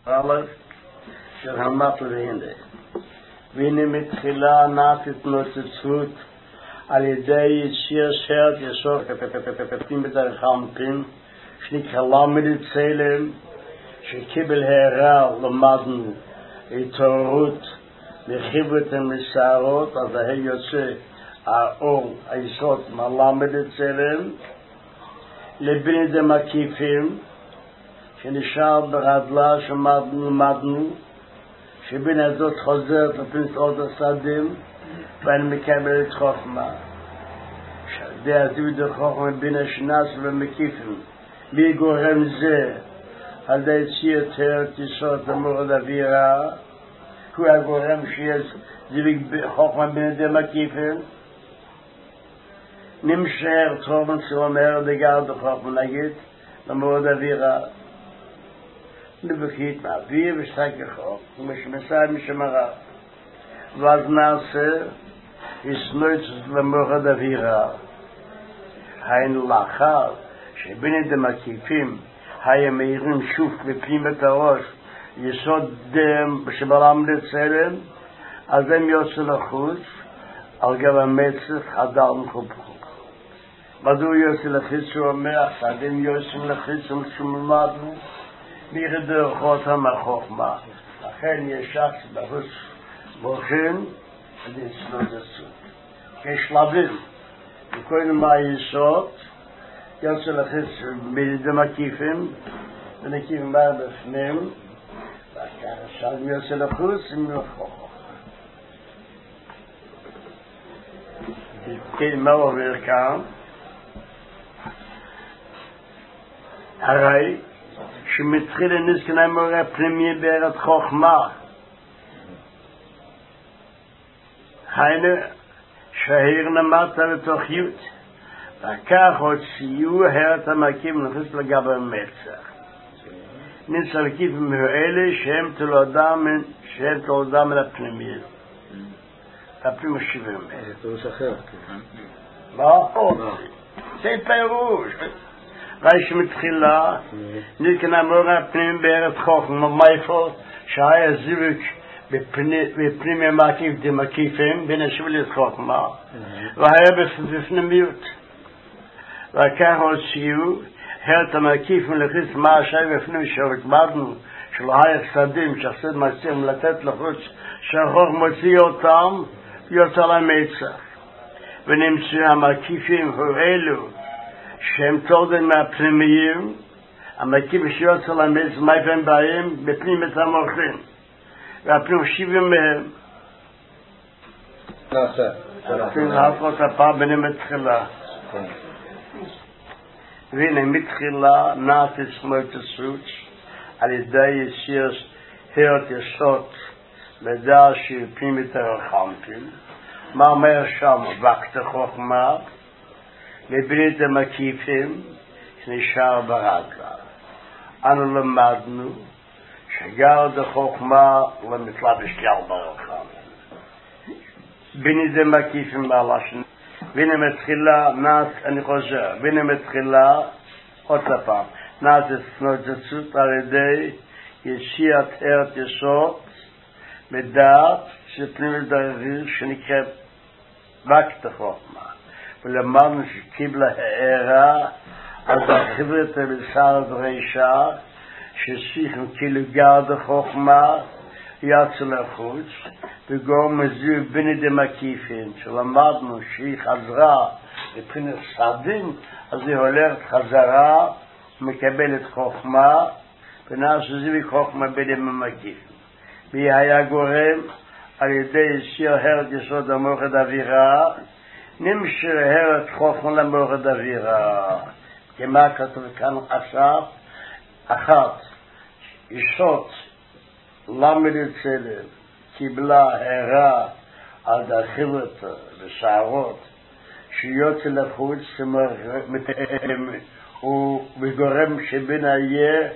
אלף של המטל והנה. והנה מתחילה נעשית נוצצות על ידי ישיר שרת ישור כפפפפפים בדרך המפים שנקרא למד צלם שקיבל הערה למדנו התעוררות מחיבות המסערות אז ההי יוצא האור היסוד מלמד צלם לבין דמקיפים שנשאר ברדלה שמדנו שבין הזאת חוזרת לפני עוד הסדים ואני מקבל את חוכמה שעדי עזיב את חוכמה בין השנס ומקיפים מי גורם זה על די ציותר תיסות למורד אווירה הוא הגורם שיש זיוויק חוכמה בין ידי מקיפים נמשך טרובן סלומר דגר דחוכמה נגיד למורד אווירה לבקית מהאוויר ושתק החוק ומשמסה משמרה ואז נעשה יסנוץ למורד אווירה היינו לאחר שבין ידי מקיפים היה מהירים שוב בפנים את הראש יסוד דם שבלמד צלם אז הם יוצא לחוץ על גב המצח הדרם חופכו מדוע יוצא לחוץ הוא אומר אדם יוצא לחוץ ומשמלמדנו מירדור חותם החוכמה לכן יש שחס בחוץ בוחן ולצנות הסוד כשלבים וכל מה יסוד יוצא לחוץ בידי מקיפים ונקיפים בהם בפנים ועכשיו יוצא לחוץ ומלחוך כן מה עובר כאן הרי שמתחיל נזכנה מורה פנימי בארץ חוכמה היינו שהעיר נמדת לתוך יוד וכך הוציאו הרת המקים לחוץ לגבי המצח נצלקיף מאלה שהם תולדה מן הפנימי הפנים השבעים זה פירוש אחר מה? זה פירוש ראי שמתחילה נזכנה מורה פנימי בארץ חוכמה מאיפה שהיה זיוויק בפנימי המקיף דמקיפים בין השביל חוכמה והיה בפנימיות וכך הוציאו הרת המקיפים לחוץ מה השי בפנים שהתמדנו שלא היה חסדים שהחסד מצליחים לתת לחוץ שהחוך מוציא אותם יוצא למצח ונמצאו המקיפים אלו שהם תולדים מהפנימיים המקיפים שיוצא למצח מאיפה הם באים בפנים את המוחים והפנים שיבים מהם הפנים להפות הפעם ביניהם התחילה והנה מתחילה נעשית סמוטסות על ידי ישיר הרת יסוד לדע שפנים את הרחמתים מה אומר שם וקט חוכמה לבין את המקיפים שנשאר ברדלה אנו למדנו שגר דחוכמה למתלבש גר ברחמתים בין את המקיפים בלשן והנה מתחילה אני חוזר והנה מתחילה עוד פעם נעשית סמוטסות על ידי ישירת הרת יסוד מדעת שפנים לדריר שנקרא וקט חוכמה ולמדנו שקיבלה הערה על החברת בשר דרישה ששיחם כאילו גר דחוכמה יצא לחוץ וגורם מזיו בין ידי מקיפים שלמדנו שהיא חזרה לפני סדים אז היא הולכת חזרה ומקבלת חוכמה ונעשה זיווי חוכמה בין ידי מקיפים והיא היה גורם על ידי ישיר הרת יסוד המורד אווירה נמשך הרת חוכמה למורד אווירה כמה כתוב כאן עכשיו אחת יסוד למד צלם קיבלה הערה על דחילת ושערות שיוצא לחוץ וגורם שבין יהיה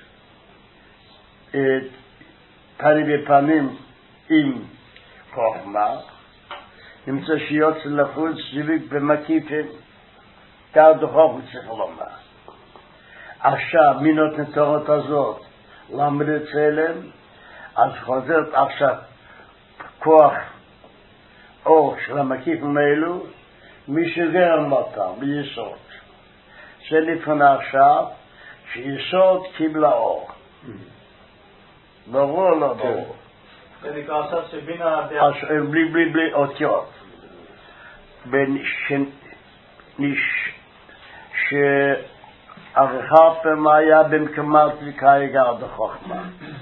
פנים בפנים עם חוכמה נמצא שיוצא לחוץ זיוויק במקיפים גר דחוכמה צריך לומר עכשיו מינות נתורות הזאת למד צלם, אז חוזרת עכשיו כוח אור של המקיפים האלו, מי שגרם אותם ביסוד. זה לפני עכשיו, שיסוד קיבלה אור. ברור או לא ברור? זה נקרא עכשיו שבינה... בלי אותיות. שערכה פעמה היה במקמת וכאיגר דחוכמה.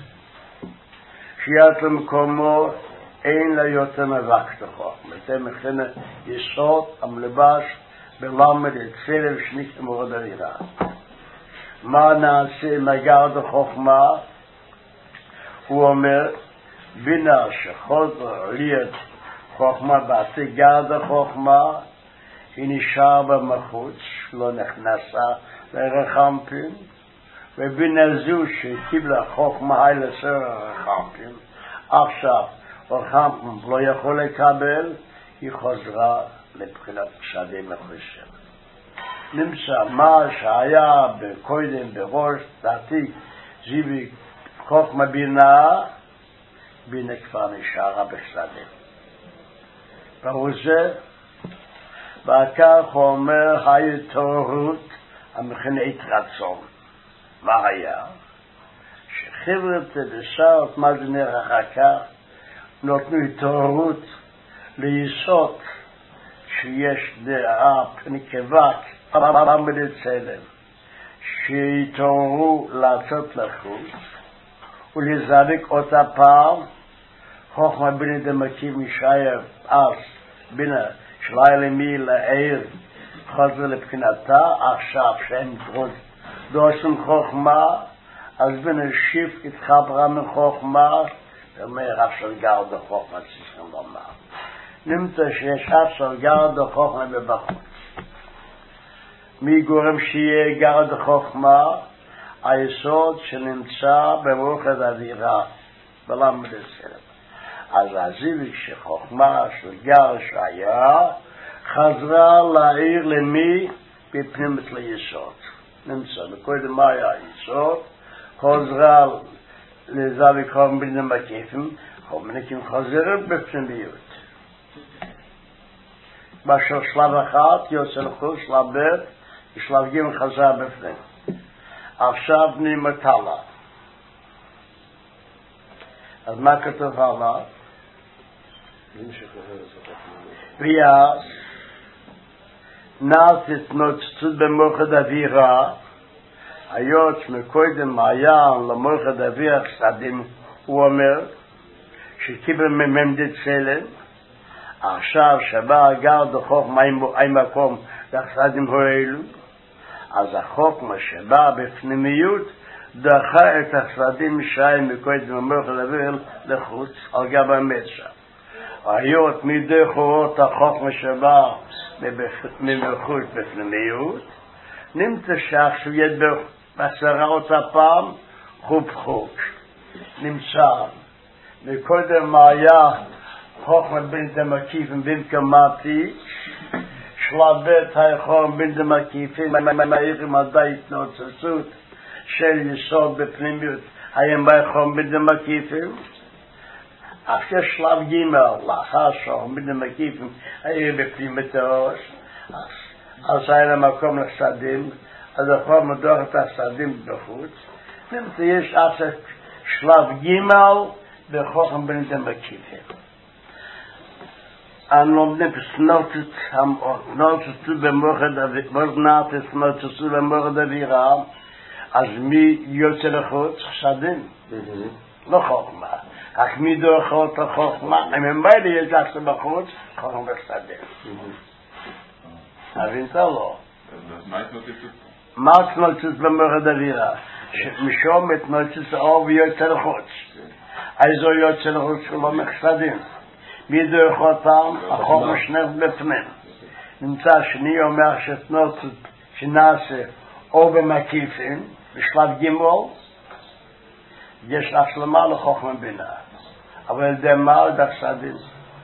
שיית למקומו אין לה יותר מבק דחוכמה. זה מכנה יסוד המלבש בלמד צלם שניק מורד אווירה. מה נעשה עם הגר דחוכמה? הוא אומר, בינה שחוזר להיות חוכמה בעתי גר דחוכמה, היא נשאר במחוץ, לא נכנסה לרחמפין, ובינה זו שקיבלה חוכמה היי לסר הרחמפין, עכשיו רחמפין לא יכול לקבל, היא חוזרה לבחינת פשדי מחושב. נמצא מה שהיה בקודם בראש דעתי זיבי חוכמה בינה, בינה כבר נשארה בפשדים. ברור זה, וכך הוא אומר, ההתעוררות המכנית רצון. מה היה? שחברת בשעות, מה זה נראה אחר כך, נותנו התעוררות ליסוד שיש דעה נקבת במד צלם, שהתעוררו לעשות לחוץ ולזרק אותה פעם, חוכמה בינה דמקים ישעיה אז בינה שלה למי לעיר חוזר לבחינתה, עכשיו שהם דורסים חוכמה, אז בינה שיף התחברה מחוכמה, ואומר עכשיו גר דחוכמה צריכים לומר. נמצא שיש עכשיו גר דחוכמה בבחוץ. מי גורם שיהיה גר דחוכמה? היסוד שנמצא במוחד אווירה, בלמד צלם. אז הזיוויק שחוכמה של גר שהיה, חזרה להעיר למי? בפנימית ליסוד. נמצא, בקודם מה היה היסוד? חזרה לזוויק חום בין המקיפים, חומניקים חוזרים בפנימיות. בשביל שלב אחד יוצא לחוץ, שלב ב' ושלב ג' חזר בפנים. עכשיו נמתה לה. אז מה כתוב עליו? ויאז נעשית נוצצות במוחד אווירה, היות מקודם מעיין למוחד אווירה חסדים, הוא אומר שקיבל ממד צלם, עכשיו שבא הגר דחוכמה עם מקום לחסדים האלו, אז החוכמה שבא בפנימיות דחה את החסדים שיים מקודם המוחד אווירה לחוץ על גב המצע. היות מדחורות החוכמה שבא ממחוץ בפנימיות, נמצא שעכשיו ידבר בעשרה אותה פעם חוב חוב. נמצא מקודם מה היה חוכמה בין דמקיפים בין כמעתי, שלב ב' היכון בין דמקיפים, מהירים עדיין התנוצצות של יסוד בפנימיות, הים היכון בין דמקיפים, אחרי שלב ג' לאחר שום בין דמקיפים, היה בפנימית הראש, אז היה למקום לחסדים, אז יכול מדוח את החסדים בחוץ, נמצא יש עכשיו שלב ג' בחוכם בין דמקיפים. אנו לומדים נוצצות במוחד אווירה, אז מי יוצא לחוץ? חסדים. לא חוכמה. אך מי דוחות החוכמה? אם הם באים יצא בחוץ, חוכמה בחסדים. הבנת לא? מה התנוצצות במוחד אווירה? משום התנוצצות האור ויוצא לחוץ. איזו יוצא לחוץ שלא מחסדים. מי דוחות פעם? החוכמה שנך בפנים. נמצא שני אומר שתנוצצות שנעשה או במקיפים, בשלב ג' יש השלמה לחוכמה בינה. אבל זה מה דחסדים?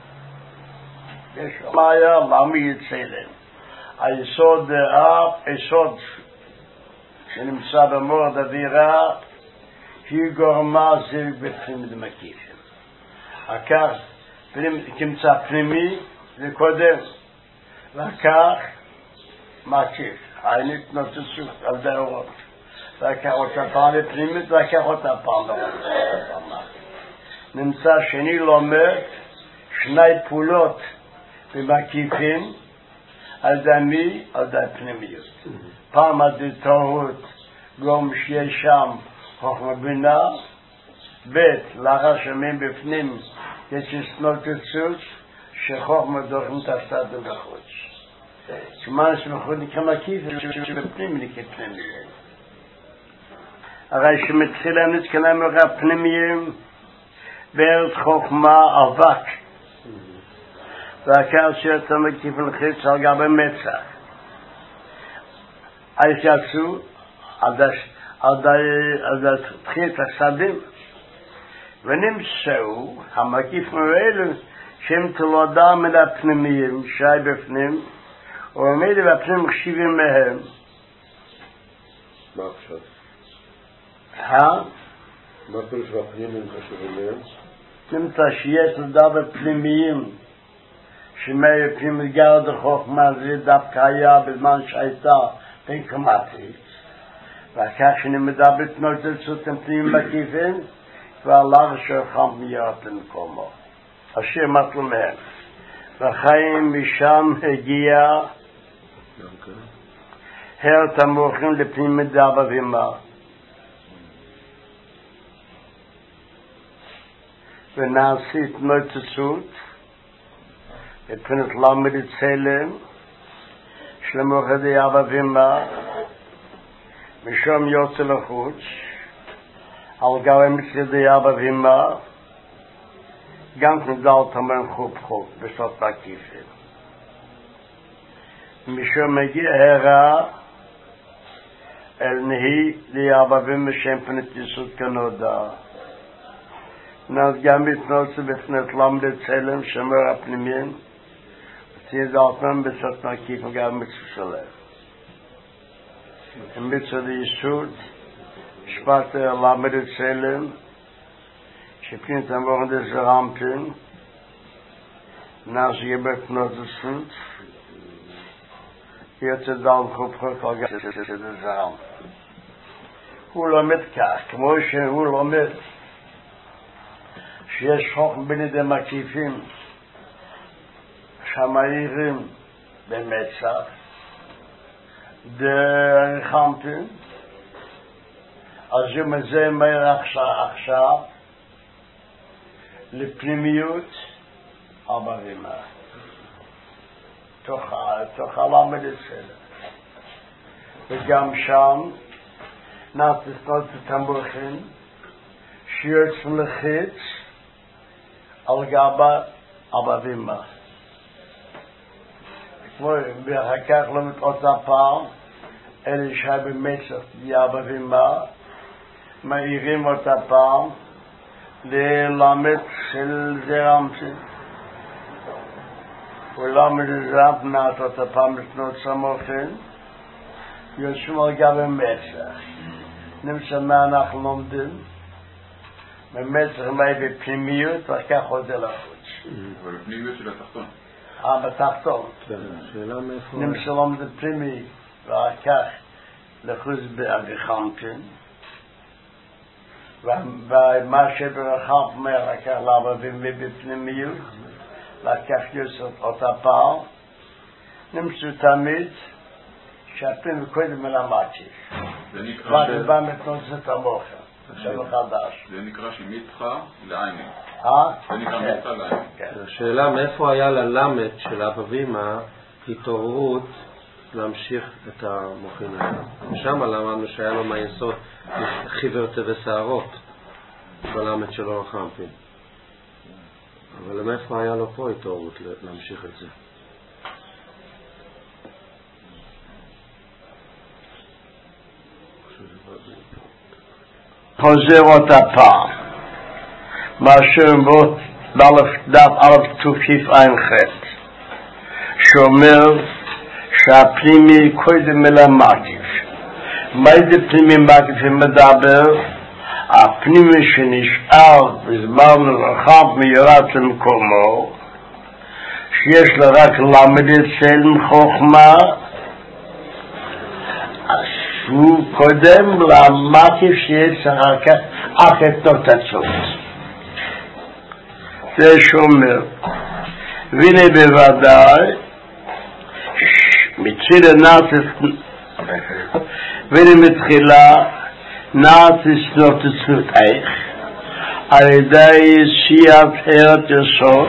יש מה היה? למה יצא להם? היסוד היסוד שנמצא במורד אווירה, היא גורמה זה בפנים דמקיפים. אחר כמצא פנימי זה קודם, ואחר מקיף, העינית נוצצות על דעות, ואחר אותה פעם לפנימית, ואחר אותה פעם לראות. נמצא שני לומד שני פעולות במקיפים, על דמי, על די פנימיות. פעם על די טעות, גום שיש שם חוכמה בינה, בית, לאחר שמים בפנים, יש הסנותצות, שחוכמה דורכים תעשתם בחוץ. כמובן שמחוד נקרא מקיף, שבפנים נקרא פנימיים. הרי שמתחילה נתקנה מראה פנימיים, בארץ חוכמה אבק, ואחר שאתה מקיף לחיץ על גבי מצח. אז יצאו על תחילת השדים, ונמצאו המקיפים האלו שהם תולדה מן הפנימיים שי בפנים, וממילא בפנים מחשיבים מהם. מה עכשיו? מה פירוש בפנימיים חשובים מהם? נמצא שיש תולדה בפנימיים שמאפים לגרד החוכמה זה דווקא היה בזמן שהייתה בין קמטית, ואחר שנמדה בתנוצצות פנימיים מקיפים, והלך שרחם מיד למקומו. השם אמרנו מהם, וחיים משם הגיע הר תמוכים לפנים דאבא ואמא, ונעשית נוצצות מבחינת למד צלם של מוחדי אבא ואמא, משום יוצא לחוץ על גבי מצדי אבא ואמא, גם כנדל תמרן חוב חוב בסוף מקיפים. משום מגיע הרע אל נהי לאבא ואמא שם פנת יסוד כנודע, נאז גם מתנוצה בפנת למד צלם שמר הפנימיים, צידלתם בסוף מקיפים גם מצווה שלהם. מצד היסוד שפעת למד צלם שפינית המורן דזרמפין נאז יבט נוצצות יוצא דל חופך על דזרם. הוא לומד כך, כמו שהוא לומד שיש חוכם בין ידי מקיפים שמאירים במצח דרחמפין, אז אם זה מהר עכשיו לפנימיות אבא ואמא תוך הלמד אצלנו, וגם שם נתסנות תמורכים שיוצאים לחיץ על גבה אבא ואמא, ואחר כך לא מתאות הפעם אלה שהיה במצח אבא ואמא מאירים אותה פעם ללמד של זרמפין, ולמד זרמפין נעת אותה פעם לפנות סמוכין יושבים על גבי מצח. נמצא מה אנחנו לומדים במצח מהי בפנימיות ואחר כך חוזר לחוץ. אבל בפנימיות של התחתון. בתחתון נמצא לומד פנימי ואחר כך לחוץ באביחמפין, ומה שברחם אומר לקח לעבדים ובפנימיות, לקח יוסף אותה פעם, נמצאו תמיד שהפנים קודם מלמדתי. ואני בא מתנוצת המוחר, זה מחדש. זה נקרא שמיתך לעיינים. זה נקרא מיתך לעיינים. השאלה מאיפה היה ללמד של אבא ואמא התעוררות להמשיך את המוחין האלה. שם למדנו שהיה לו מהיסוד חיוורת ושערות בלמד שלו רחמפין. אבל מאיפה היה לו פה התעוררות להמשיך את זה? חוזר אותה פעם מה שאומר דף א' תוקיף עין ח' שאומר שהפנימי קודם מלמקיף. מה זה פנימי מקיף מדבר הפנימי שנשאר בזמן רחב מיועד למקומו, שיש לה רק למד אצל חוכמה, אז הוא קודם למקיף שיש אחר כך אך את נותצות. זה שאומר, והנה בוודאי, מתחיל הנאצס, והנה מתחילה נאצס נותצות איך, על ידי שיעת הרת יסוד,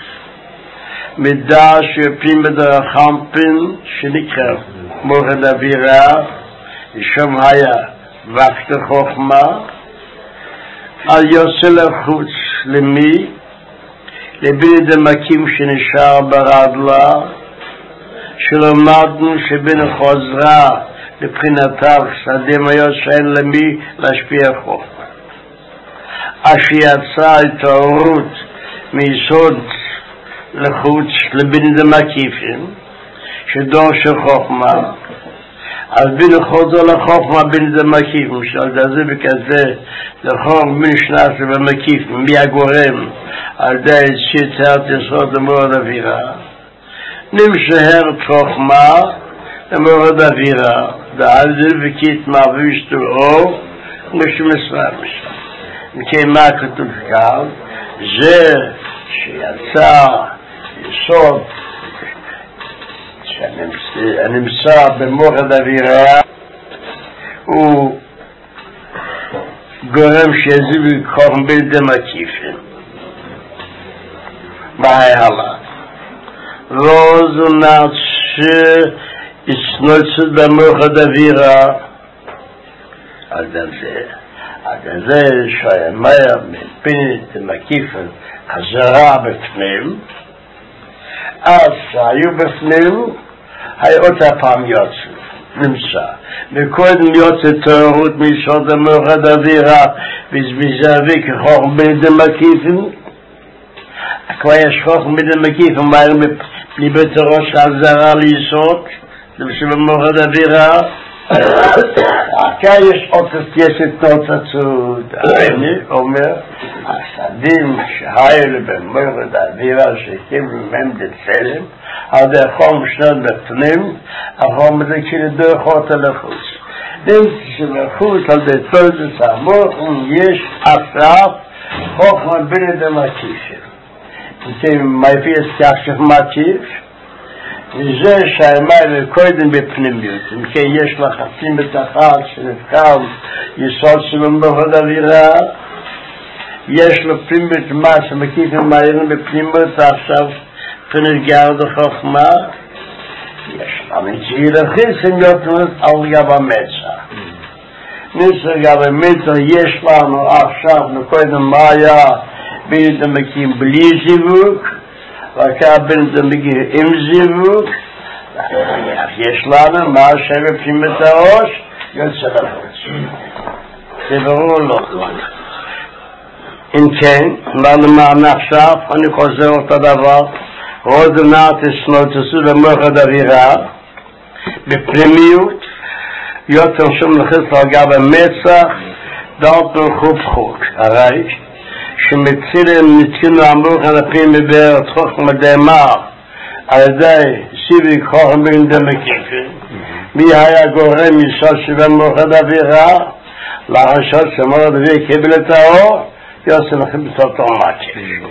מידע שפים בדרחמפין שנקרא מורד אווירה, ושם היה וקט חוכמה, על יוצא לחוץ למי, לבין דמקים שנשאר ברדלה, שלמדנו שבין חוזרה לבחינתיו שדם היוצא למי להשפיע חוכמה. אשר יצא התעוררות מיסוד לחוץ לבין דמקיפים, שדור של חוכמה, אז בין חוזר לחוכמה בין דמקיפים, שעל זה וכזה, לחום בין שנס ומקיפים, מי הגורם, על די שיצרת יסוד למורד אווירה, נמשהר חוכמה למורד אווירה, ועל זה וכית מעבישתו אור, משמסרה משם. מכן מה כתוב כאן? זה שיצא יסוד שנמצא במורד אווירה, הוא גורם שיזיב חוכם בין דמקיפים. מה הלאה? רוזונת שיצנוצת במורד אווירה, על זה שהמאיה מבין דמקיפים חזרה בפנים, אז שהיו בפנים, היו אותה פעם יוצא, נמצא. וקודם יוצא תאורות מיסוד המורד אווירה, וזביזבי כחוכם בין דמקיפים, כבר יש חוכם בין דמקיפים, מהר מפניבת הראש חזרה ליסוד, זה במורד אווירה, כאן יש עוד תסייסת נוצצות, אני אומר, הסדים שהיו במורד האווירה שקיבלו מהם דצלם, על די חום שנות בפנים, החום הזה כאילו דרך אותה לחוץ. דרך שבחוץ על די תולדס המוח, יש אסף חוכמה בין דמקיפים. מייפיס כחשב מקיף, וזה שהאמר קודם בפנימיות, אם כן יש לחצים בתחת שנבחר יסוד שבמורד אווירה, יש לו פנימיות מה שמקיפים מהירים בפנימיות, עכשיו פנרגר לחוכמה, יש לנו שירחיסים יותר על גב המצע. ניסר גב המצע יש לנו עכשיו מקודם מה היה בין דמקים בלי זיווג, וכך בין דמקים עם זיווג, יש לנו מה שבפנים את הראש, יוצא לחוץ. זה ברור לא. אם כן, מה למען עכשיו, אני חוזר אותו דבר, רודנת הסנוצצות במורד אווירה, בפנימיות, יותר שום לחץ על גב המצח, דלת חוב, הרי, שמצילים נתקינו המוח על הפנים מבארת חוכמה דאמר על ידי סיבי חוכם בין דמקיפים, מי היה גורם יסוד שבמורד אווירה, לרשות שמורד אוויר קיבל את האור, יוצא לכם בסופו מקיף.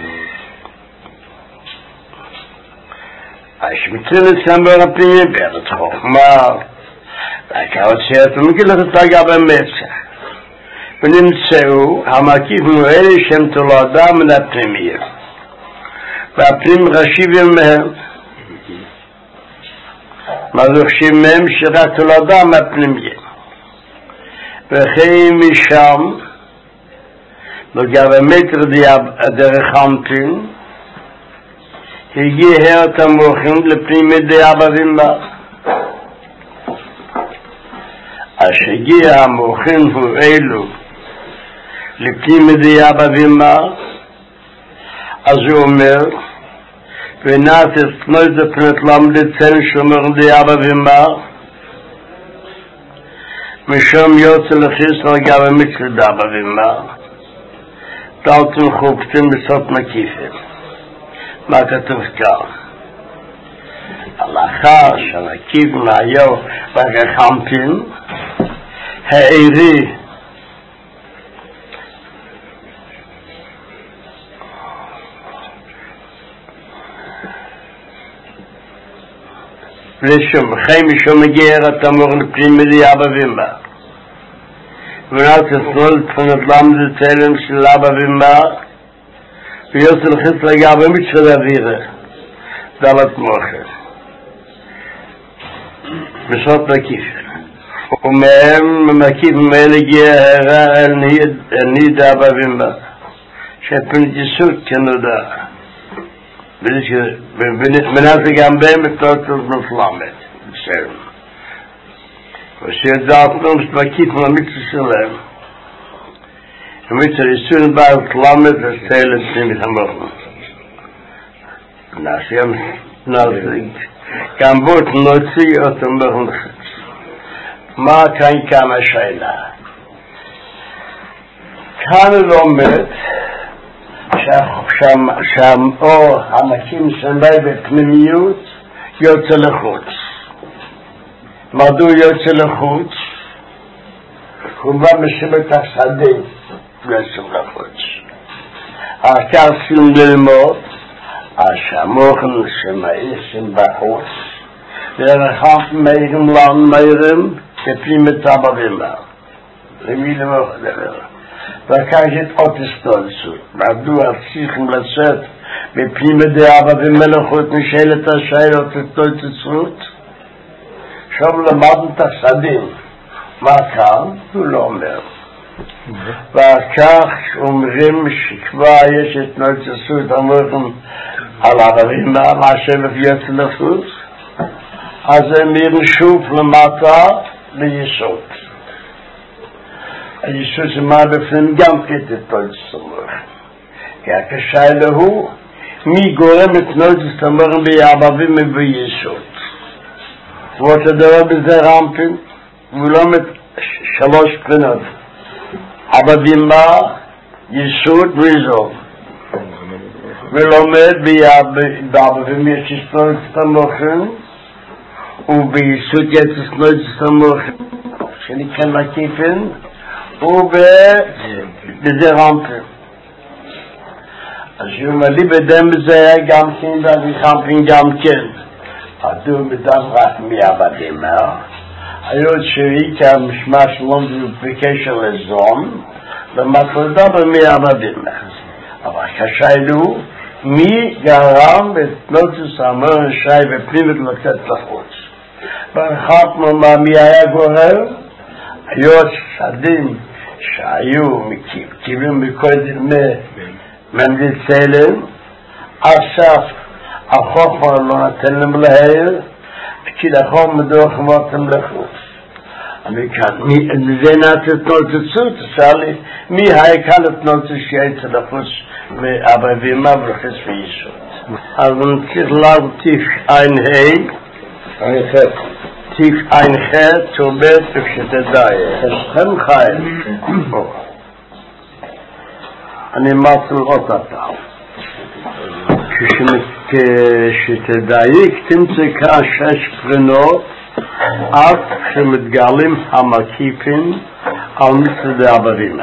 שמצילים נתקינו הפנים מבארת חוכמה, והקרוציות ומגילות את הגב המצח. ונמצאו המקיפים האלה שהם תולדה מן הפנימיות, והפנים רשיבים מהם, מזוכשים מהם שרק תולדה מהפנימיות, וכן משם בגב המטר דרך המפין הגיע את המוחים לפנימיות דאבבים בה, אשר הגיע המוחים הוא אלו לפנים מדיה בבימה, אז הוא אומר, ונעשת נויזה פנת למד צן שומר דיה בבימה, משום יוצא לחיסר גם המצלדה בבימה תלתם חופטים בסוף מקיפים. מה כתוב כאן? הלאחר שהמקיפים היו בגחמפים העירי לשום חיים משום מגיע התמור לפנימי אבא ואמא ונעת הסלול תפונת למד צלם של אבא ואמא ויוצא לחץ לגבי מצווה אווירה דלת מוחר בשעות מקיף ומהם מקיף מאלה הגיע אל ניד אבא ואמא שפנטיסות כנודע ונעשה גם בהם בתות מפלמת בסדר ושידעתנו מקיף מהמצווה שלהם המצווה ייסון בעל תלמת וסלם פנימית המוחם נעשה גם בות נוציא אותם מוחם מה כאן השאלה כאן לומד שהאור המקים שמי בפנימיות יוצא לחוץ. מדוע יוצא לחוץ? הוא בא משמת השדה יוצא לחוץ. עכשיו שים ללמוד שהמוחם שמאיסים בחוץ ורחב מהירים מהירים בפנימית אבא ואמא. למי למוח דבר? וכך יש עוד הסתולצות. מדוע צריכים לצאת בפנימי אבא ומלכות נשאלת השאלות הסתולצות? שם למדנו את השדים. מה כאן? הוא לא אומר. וכך אומרים שכבר יש התנוצצות המוחם על אבא ואמא, מה שבט יוצא לחוץ, אז הם ירשוף למטה ליסוד. היסוד שמה בפנים גם כתת נוצץ המוחם. כי הקשיילה הוא מי גורם את נוצץ המוחם באבא ואמא ביסוד. ואתה דבר בזה רמפין, ולומד שלוש בחינות. אבא ואמא, יסוד ואיזור. ולומד באבא ואמא יש נוצץ המוחם, וביסוד יש נוצץ המוחם, שנקרא מקיפים, ובזה רמפים. אז הוא מלי בדם בזה היה גם כן, והרמפים גם כן. עדו בדם רק מאבא ואמא. היות שראית המשמע שלום בקשר לזון, ומטרדה מאבא ואמא. אבל כשאלו, מי גרם את נוצץ המוחם שי בפנימית לצאת לחוץ? וחפנו מה מי היה גורם? היות שדים שהיו מקיבים מקודם ממדיל צלם, עכשיו החוכמה לא נתן להם להעיר, כי לחום מדוח מותם לחוץ. אני כאן, זה נעשה תנוצצות, שאלי, מי היה כאן התנוצץ שיצא לחוץ מאבא ואמא ולחץ ויסוד. אז נצטרך להרטיף עין תיק עין חד, צובט וכשתדעי. חשכם חיים. אני מצל אותה. כשתדעי, תמצא כאן 6 בחינות, עד כשמתגלים המקיפים על מצד אבא ואמא.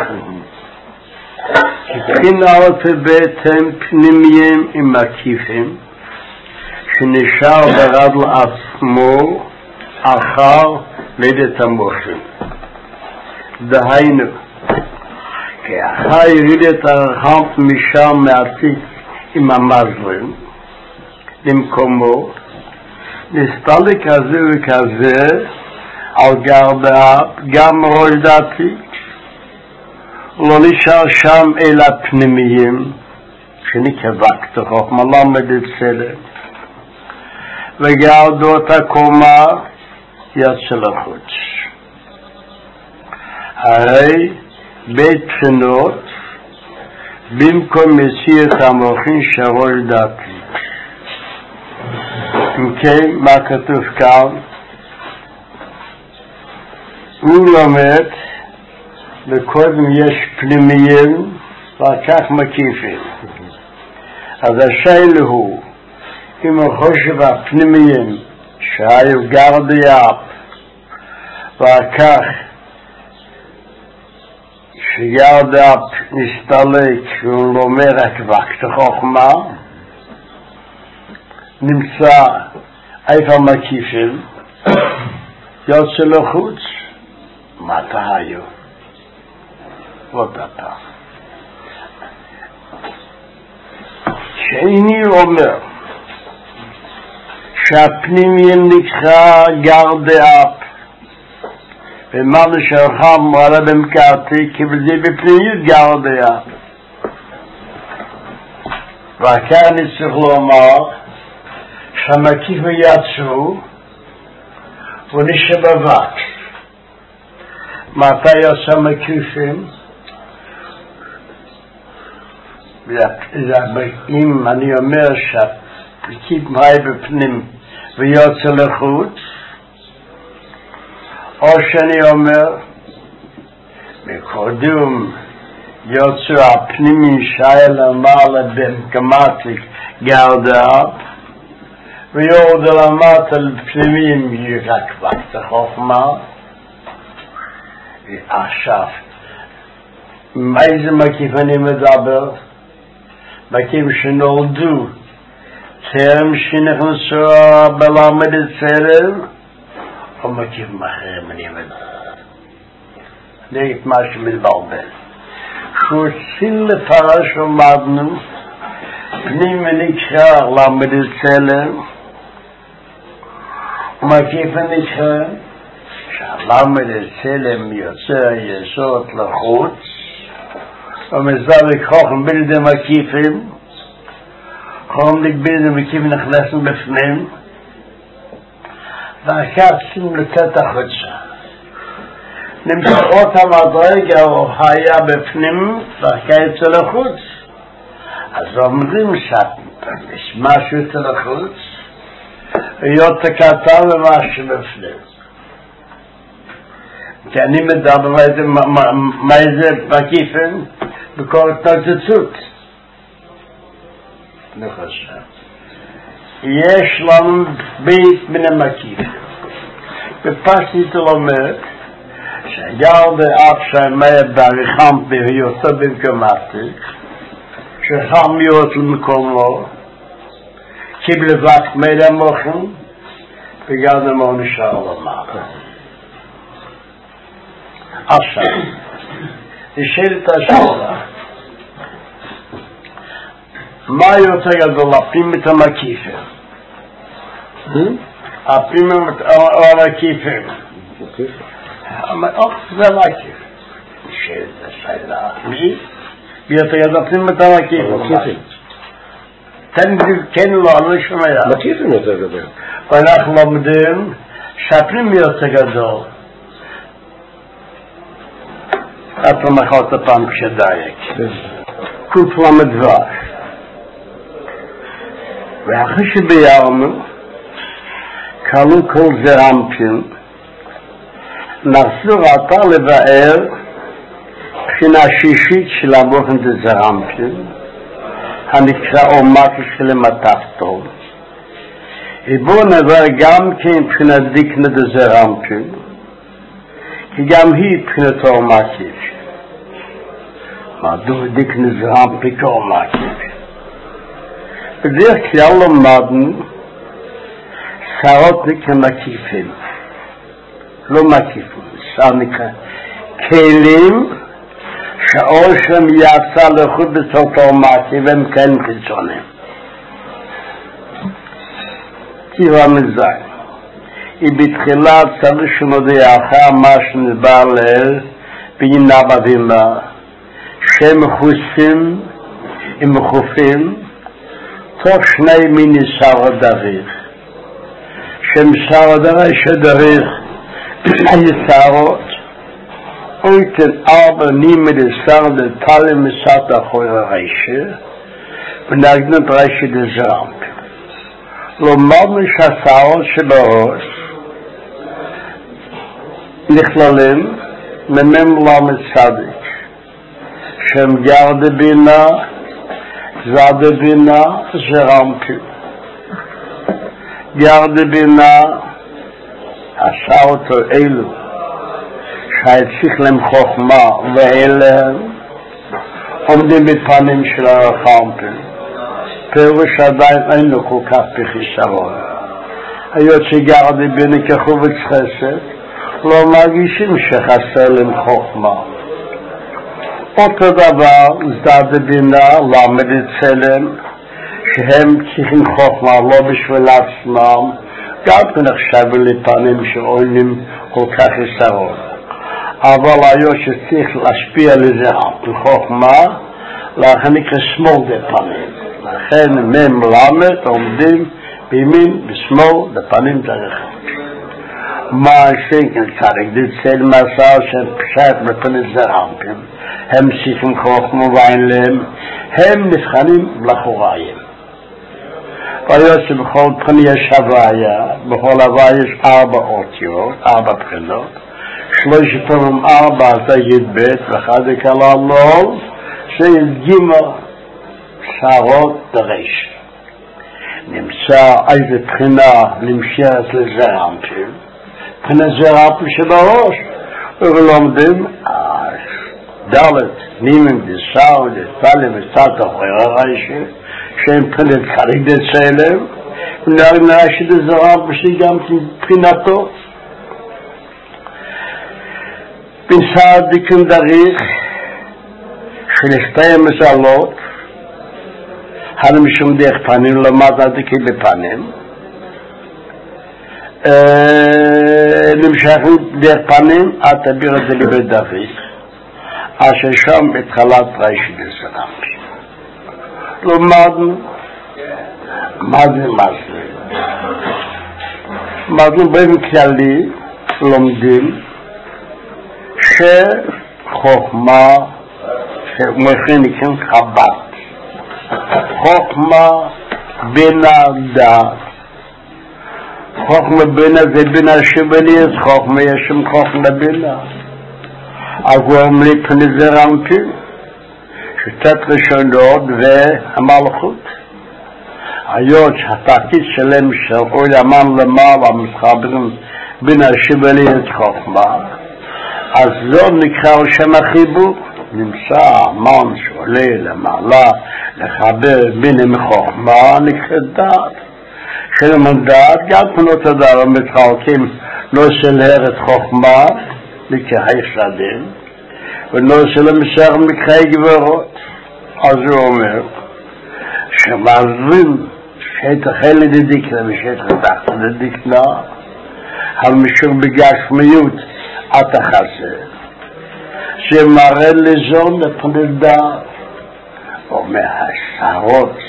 כבחינות בעצם פנימיים עם מקיפים, שנשאר ברגל עצמו אחר לידת המוחם. דהיינו, כאחר ירידת הרחם משם מעתיק עם המזרים למקומו, נסתלק כזה וכזה על גרדה, גם ראש דתי, לא נשאר שם אלא פנימיים, שנקבק תוכך מלמד את סלם, וגרדות הקומה יצא לחוץ. הרי בית בחינות במקום מסיעת המוחין שראש דתי. אם כן, מה כתוב כאן? הוא לומד וקודם יש פנימיים וכך מקיפים. אז השאלה הוא אם הוא חושב הפנימיים שהיו גרדיאפ וכך שגרדיאפ נסתלק והוא לומד רק וקט חוכמה נמצא איפה מקיפים יוצא לחוץ מתי היו עוד הפעם שאיני אומר שהפנימיים נקרא גרדיאפ ומה לשרחם מעלה במקרתי כי בזה בפנימיות גרדיאפ וכאן נצטרך לומר שהמקיפים יצאו ונשבבת מתי יצא מקיפים אם אני אומר שהמקיפים היו בפנים ויוצא לחוץ או שאני אומר מקודם יוצא הפנימי שהיה למעלה במקמטיק גרדיאפ ויורד למטה לפנימיים רק וקט החוכמה עכשיו איזה מקיף אני מדבר? מקיף שנולדו טרם שנכנסו בלמד הצלם או מקיף אחרים אני מדבר? זה מה שמתבלבל שרוצים לפרש ומדנו פנים נקרא למד הצלם ומקיף נקרא שהלמד הצלם יוצא יסוד לחוץ ומזל חוכם בלדי מקיפים חוכם בלדי מקיפים נכנסים בפנים ואחר צריכים לתת החוצה נמצאות המדרגה או היה בפנים ואחר יוצא לחוץ אז אומרים יש משהו יוצא לחוץ להיות קטן למשהו בפנים כי אני מדבר מה זה מקיפים בכל התנוצצות אני חושב יש לנו בית מן המקיפים ופשטית לומד שגרדיאפ שהמאה בעריכם בהיותו במקמטיק שחם להיות למקומו קיבל וקט מילה מוכן וגם נמו נשאר למעלה עכשיו נשאלת השאלה מה יותר גדול הפנים את המקיפים? הפנים או המקיפים? זה מקיף נשאלת השאלה מי? יותר גדול הפנים את המקיפים כן לא, אני לא שומע מקיפים יותר גדול ואנחנו לומדים שהפנים יותר גדול אתה מחלת הפעם כשדייק קוף למדבר ואחרי שביארנו קלו כל זרמפים נחזור עתה לבאר בחינה שישית של המוכן דזרמפים הנקרא עומק של המטפתו ובואו נעבר גם כן בחינת דיקנה דזרמפים כי גם היא בחינת עומקית מדוע דיקנה זרמפים כעומקית בדרך כלל למדנו שרות נקרא מקיפים לא מקיפים שר נקרא כלים שאור שם יצא לחוד בסוף העומקי והם כן חיצונים טיבה מזל היא בתחילה צריך שנודע אחר מה שנדבר לאל בעינה בבימה שהם מחוסים ומחופים תוך שני מיני שר דריך שהם שר דריך שדריך הישרות Oiten aber nieme des Sarn der Talle mesat achore Reiche und agnet Reiche des Ramp. Lo mamish hasao sheba'os נכללים ממם למד צדיק שם גרד בינה זד בינה זרמפי גרד בינה עשה אותו אלו שהציך להם חוכמה ואלה עומדים בפנים של הרחמפי פירוש עדיין אין לו כל כך בחיסרון היות שגרדי בינה כחובץ חסד לא מרגישים שחסר להם חוכמה אותו דבר זד בינה למד אצלם שהם צריכים חוכמה לא בשביל עצמם גם נחשב לפנים שעולים כל כך חיסרון אבל היות שצריך להשפיע לזה בחוכמה לכן נקרא שמאל בפנים לכן מם למד עומדים בימין ושמאל בפנים דרך מה שכן צריך דצל מסע של פשט בפני זרעם הם צריכים חוכמה ואין להם הם נבחנים לחוריים והיות שבכל בחינה יש הוויה בכל הוויה יש 4 אותיות 4 בחינות 3 פעמים 4 זה י"ב ואחד יקלה לא שי"ג שערות דרש נמצא איזה בחינה למשיירת לזרעמפים בחינה זרעמפים שבראש ולומדים דלת נימים דסאו דסלם וסת אחרי הריישה שהם בחינת חריג דצלם ונראה שדזרעמפים שגם מבחינתו בנסה דיקן דריך שלשתי מזלות הלם משום דרך פנים למד דיקי בפנים נמשכים דרך פנים עד תביר את זה לבית דריך אשר שם בתחלת רייש דזרעמפים למדנו מדנו באופן כללי לומדים שחוכמה שמכניקים חב"ד חוכמה בינה דעת חוכמה בינה זה בינה שבליס חוכמה ישם חוכמה בינה הגורם לפני זרעמפים שתת ראשונות והמלכות היות שהתפקיד שלהם שראו ימן למעלה מתחברים בינה שבליס חוכמה אז זו נקרא שם החיבור נמצא מן שעולה למעלה לחבר בינה מחוכמה נקרא דעת שלמון דעת גם פנות הדבר מתחלקים נושא להרת חוכמה לקחי שדים ונושא למשך מקחי גברות אז הוא אומר שמעזרים שטח אלה דדיקנה ושטח תחת דדיקנה המשוך בגשמיות אתה חסר שמראה לזון לפני דעת אומר השערות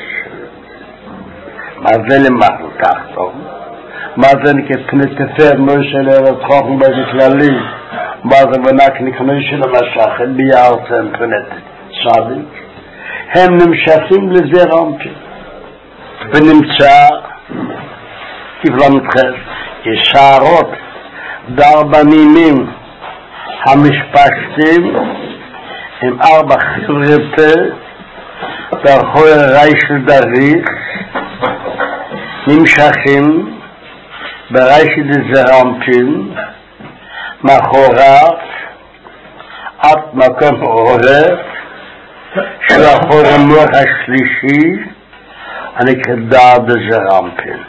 מה זה למחל תחתום מה זה כפני תפר נושא להרת חוכמה בכללי מה זה בנק נכנס של המשך הם ביארצם פני צדיק הם נמשכים לזרעמפים ונמצא כבלמתכם כשערות ב4 נימים המשפשתים עם 4 חבר'ה פה באחורי רייש דריך נמשכים ברייש דזרעמפים מאחוריו עד מקום עורף שאחורי המוח השלישי הנקרא דעת דזרעמפים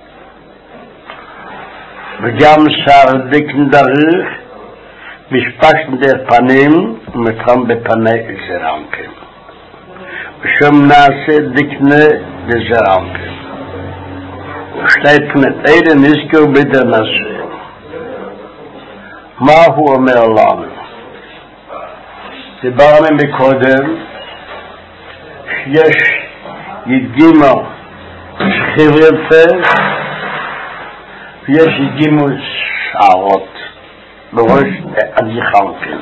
וגם שר דיקן דריך משפשת דרך פנים ומתחם בפני זרעמפים ושם נעשה דיקנה דזרעמפים ושתי פנת אלה נזכר בידי נעשה מה הוא אומר לנו דיברנו מקודם שיש ידגימה חבר'ה פה ויש ידגימו שערות בראש הדיחמפים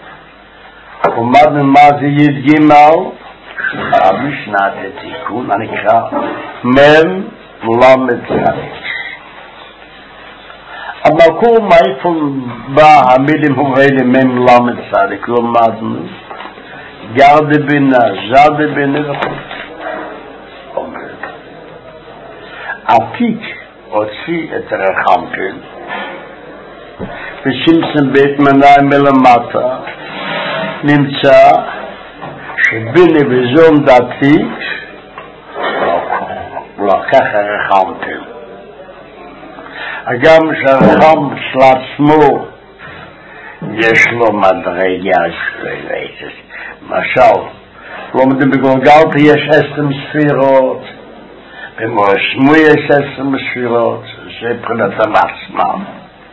ומדנו מה זה ידגימל משנת התיקון הנקרא מם למד צדיק המקום מאיפה בא המילים הורילים מם למד צדיק, לא מדנו, גר דבינה, זר דבינה וכו'. אומר, עתיק הוציא את רחמקין, ושימסון בית מנהי מלמטה, נמצא שבינה וזון דתי, לקח הרחמקין. גם שהרחם של עצמו יש לו מדרגה שלו. למשל, לומדים בגולגלתא יש 10 ספירות, במורשמו יש 10 ספירות, זה מבחינתם עצמם.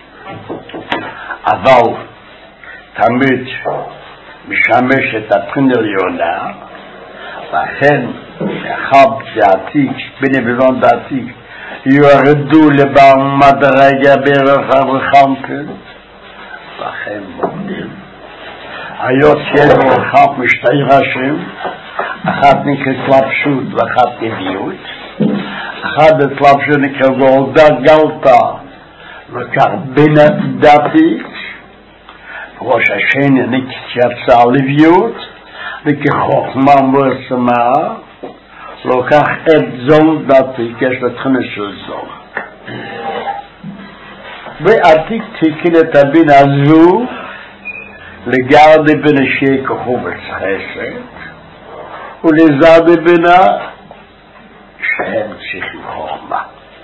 אבל תמיד משמש את הבחינה העליונה, לכן אחד דעתיק, בינה וזון דעתיק, יורדו לבעל מדרגה בערך הרחמקין, לכן מובנים. היות שיש רחם משתי ראשים, אחת נקרא התלבשות ואחת טבעיות, אחת התלבשות נקרא גלתא, לקח בינה דתית, ראש השני נקרא לוויות, נקרא חוכמה מועצמה, לוקח את זון דתי, יש לתכונה של זון. ועתיק תיקין את הבינה הזו, לגר דבינה שיהיה כחובץ חסד, ולזר דבינה שהם צריכים חוכמה.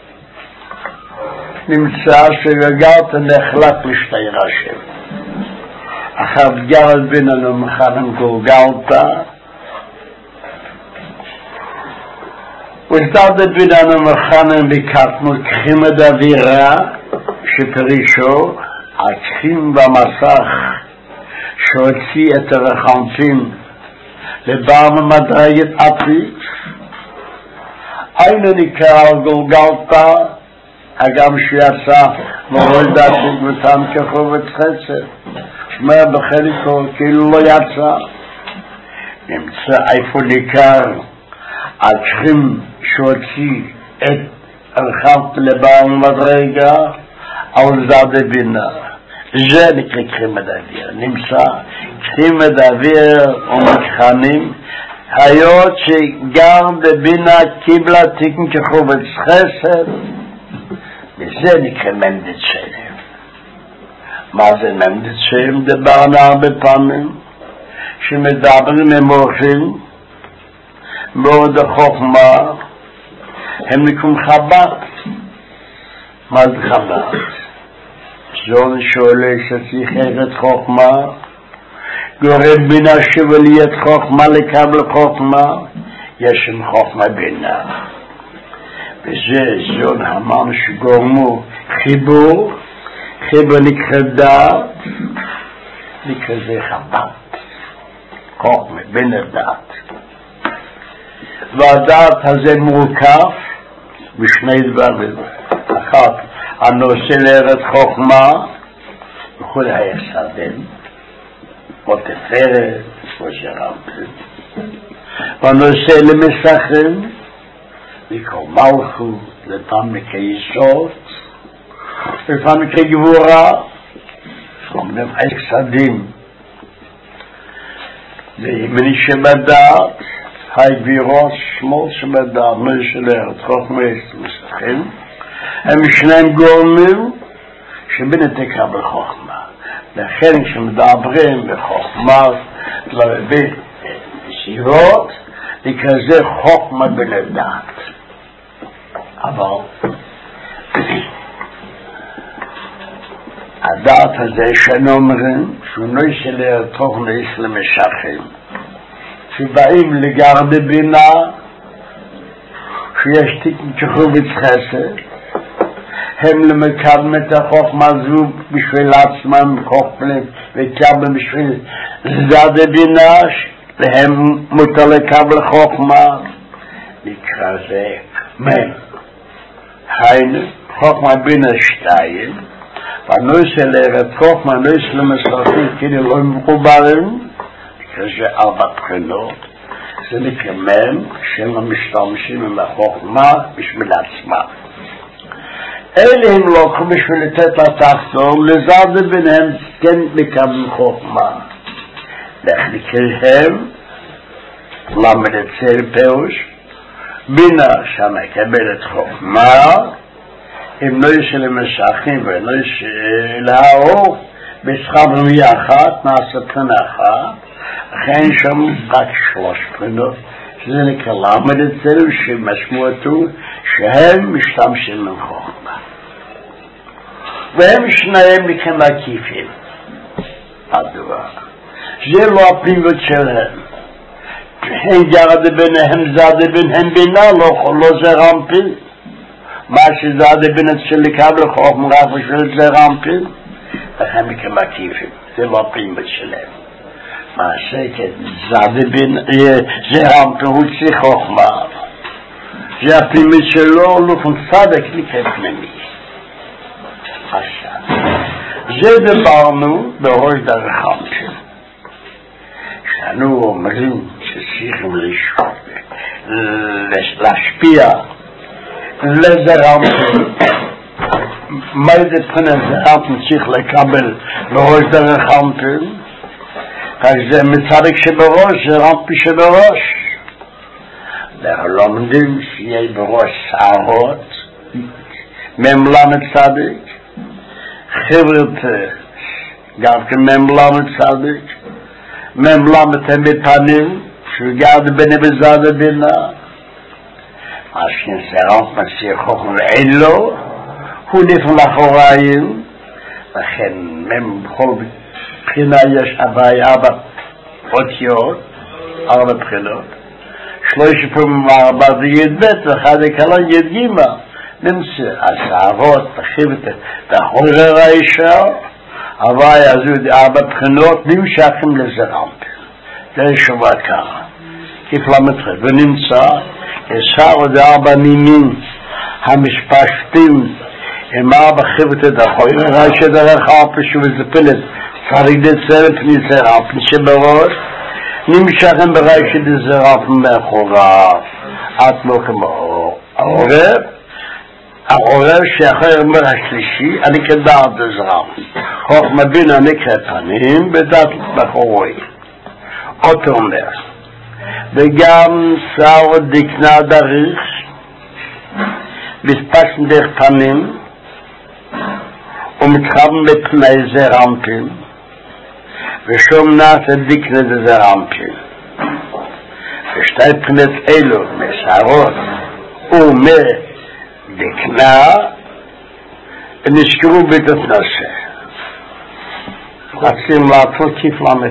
נמצא שגלגלתא נחלק לשתי ראשים. אחת גר דבינה למחנן גולגלתא, וזר דבינה למחנן בקטנות כחימד אווירה, שפרישו הצחים במסך שהוציא את הרחמפין לבעל מדרגת עתיק. היינו נקרא על גולגלתא, הגם שיצא מרול דתיק ותם כחובץ חסד, שמע בחלקו כאילו לא יצא. נמצא איפה ניכר הצחים שהוציא את הרחמפין לבעל מדרגה, אבל זר דבינה. זה נקרא כחימד אוויר. נמצא כחימד אוויר ומכחנים, היות שגר דבינה קיבלה תיקן כחובץ חסד, וזה נקרא ממדת שלם. מה זה ממדת שלם? דיברנו הרבה פעמים, שמדברים עם אורחים, מאוד החוכמה, הם נקראים חב"ד. מה זה חב"ד? זון שעולה שצריך את חוכמה, גורם בינה שבליית חוכמה לקבל חוכמה, יש עם חוכמה בינה. וזה זון אמרנו שגורמו חיבור, חיבור נקרא דעת, נקרא זה חב"ד, חוכמה, בינה דעת. והדעת הזה מורכב בשני דברים. אחת, הנושא לארץ חוכמה, וכל היסדים, או תפארת, כמו שרמתם. והנושא למסכים, לקרוא מלכות, לפעם נקרא יסוד, לפעם נקרא גבורה, אומרים היסדים. וימני שבדעת, הגבירות שמאל שבדעת, נושא לארץ חוכמה מסכים, הם שניים גורמים שבינה תקבל חוכמה. לכן כשמדברים בחוכמה ובשירות, לכזה חוכמה בינה דעת. אבל הדעת הזה שאומרים שהוא נושא לארץ חוכמה למשכים, שבאים לגר דבינה, שיש תיקן כחובץ חסד, הם למקדם את החוכמה הזו בשביל עצמם חוכמה וקבל בשביל זר דבינה, והם מותר לקבל חוכמה, נקרא זה מן. היינו חוכמה בינה 2, והנושא לארץ חוכמה, נושא למסכים כאילו לא מחוברים, נקרא זה 4 בחינות. זה נקרא מן, שהם משתמשים עם החוכמה בשביל עצמם. אלה הם לוקחים בשביל לתת לתחתון, לזד ביניהם כן מקבלים חוכמה. להחליקם, למד את צל פירוש, בינה שמקבלת חוכמה, אם לא יש למשכים ולא יש להאור, בסחבנו יחד, נעשה פרנה אחת, לכן שם רק 3 פרנות, שזה נקרא למד את צל, שמשמעותו שהם משתמשים מחוכמה. והם שניהם מכם עקיפים. הדבר. זה לא הפנימיות שלהם. הם ירד ביניהם זד ביניהם בינה, לא זה רמפין. מה שזד ביניהם לקבל חוכמה רק בשביל זה רמפין, והם מכם עקיפים. זה לא הפנימיות שלהם. מה שכן, זד ביניהם, זה רמפין, הוא צריך חוכמה. זה הפנימיות שלו, לא צדק לקראת פנימי. עכשיו, זה דיברנו בראש דרך חמפין. כשאנו אומרים שצריכים להשפיע לזרמפין, מה זה פרנן זרמפין צריך לקבל בראש דרך חמפין? אז זה מצדק שבראש, זה רמפין שבראש. אנחנו לומדים שיהיה בראש שערות, ממלמת צדיק, חבר'ה, גם כממלמת צדיק, ממלמת המפנים, שגד בני בזד בינה, אשכן סרף מסיע חוכם ואילו, הוא נפל אחוריים, לכן בכל בחינה יש הווי 4 אותיות, 4 בחינות, 3 פעמים 4 זה י' ב' ואחד הקלה י' ג' נמצא הסערות, תחיבת, תחורר האישה, הווי הזו 4 בחינות נמשכים לזרמפין. זה שובה ככה. כפלמטרי, ונמצא, עשר עוד 4 נימים המשפשטים עם 4 חיבת, תחורר האישה דרך הפשו וזפלת, צריך לצרף לזרמפין שבראש, נמשכים בראש לזרמפין מאחוריו. את לא כמו העורב, העורר שאחר אומר השלישי, אני כדעת הזרם. חוכמה בינה נקראת פנים, בדעת בחורוי. עוד אומר, וגם שר דקנה דריך, מספשן דרך פנים, ומתחבן בפני זרמפין, ושום נעשה דקנה דזרמפין. ושתי פנת אלו, מסערות, דקנה נזכרו בתפנסה רצים לעשות כפלמת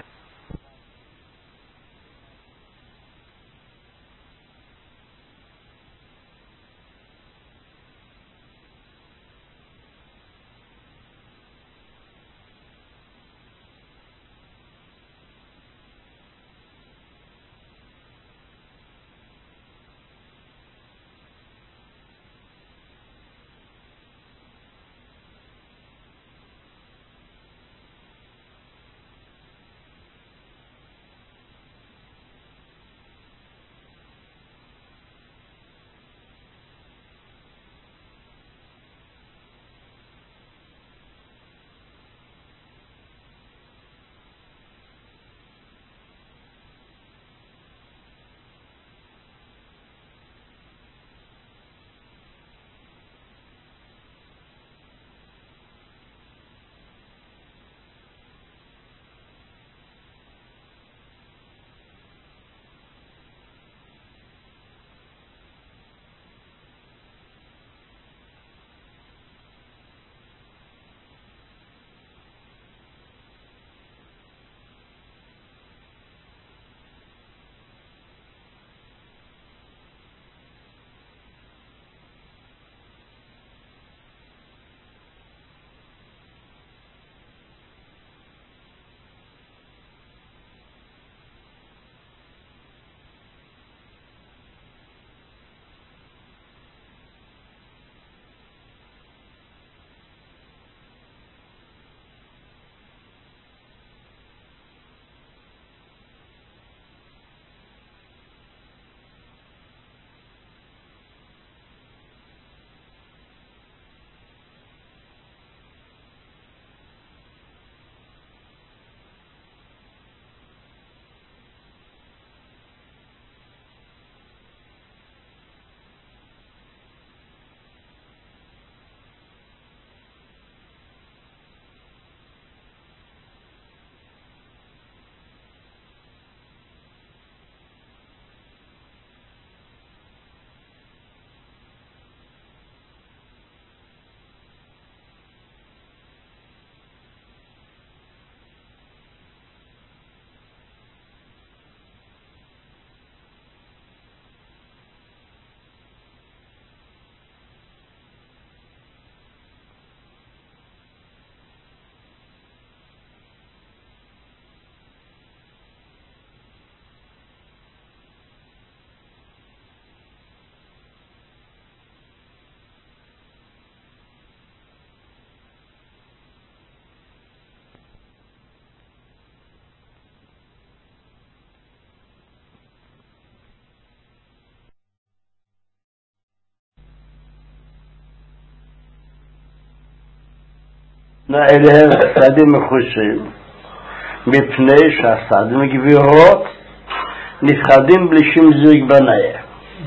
אלה הצדדים מחושים, מפני שהצדדים הגבירות נפחדים בלי שום זוג בניה.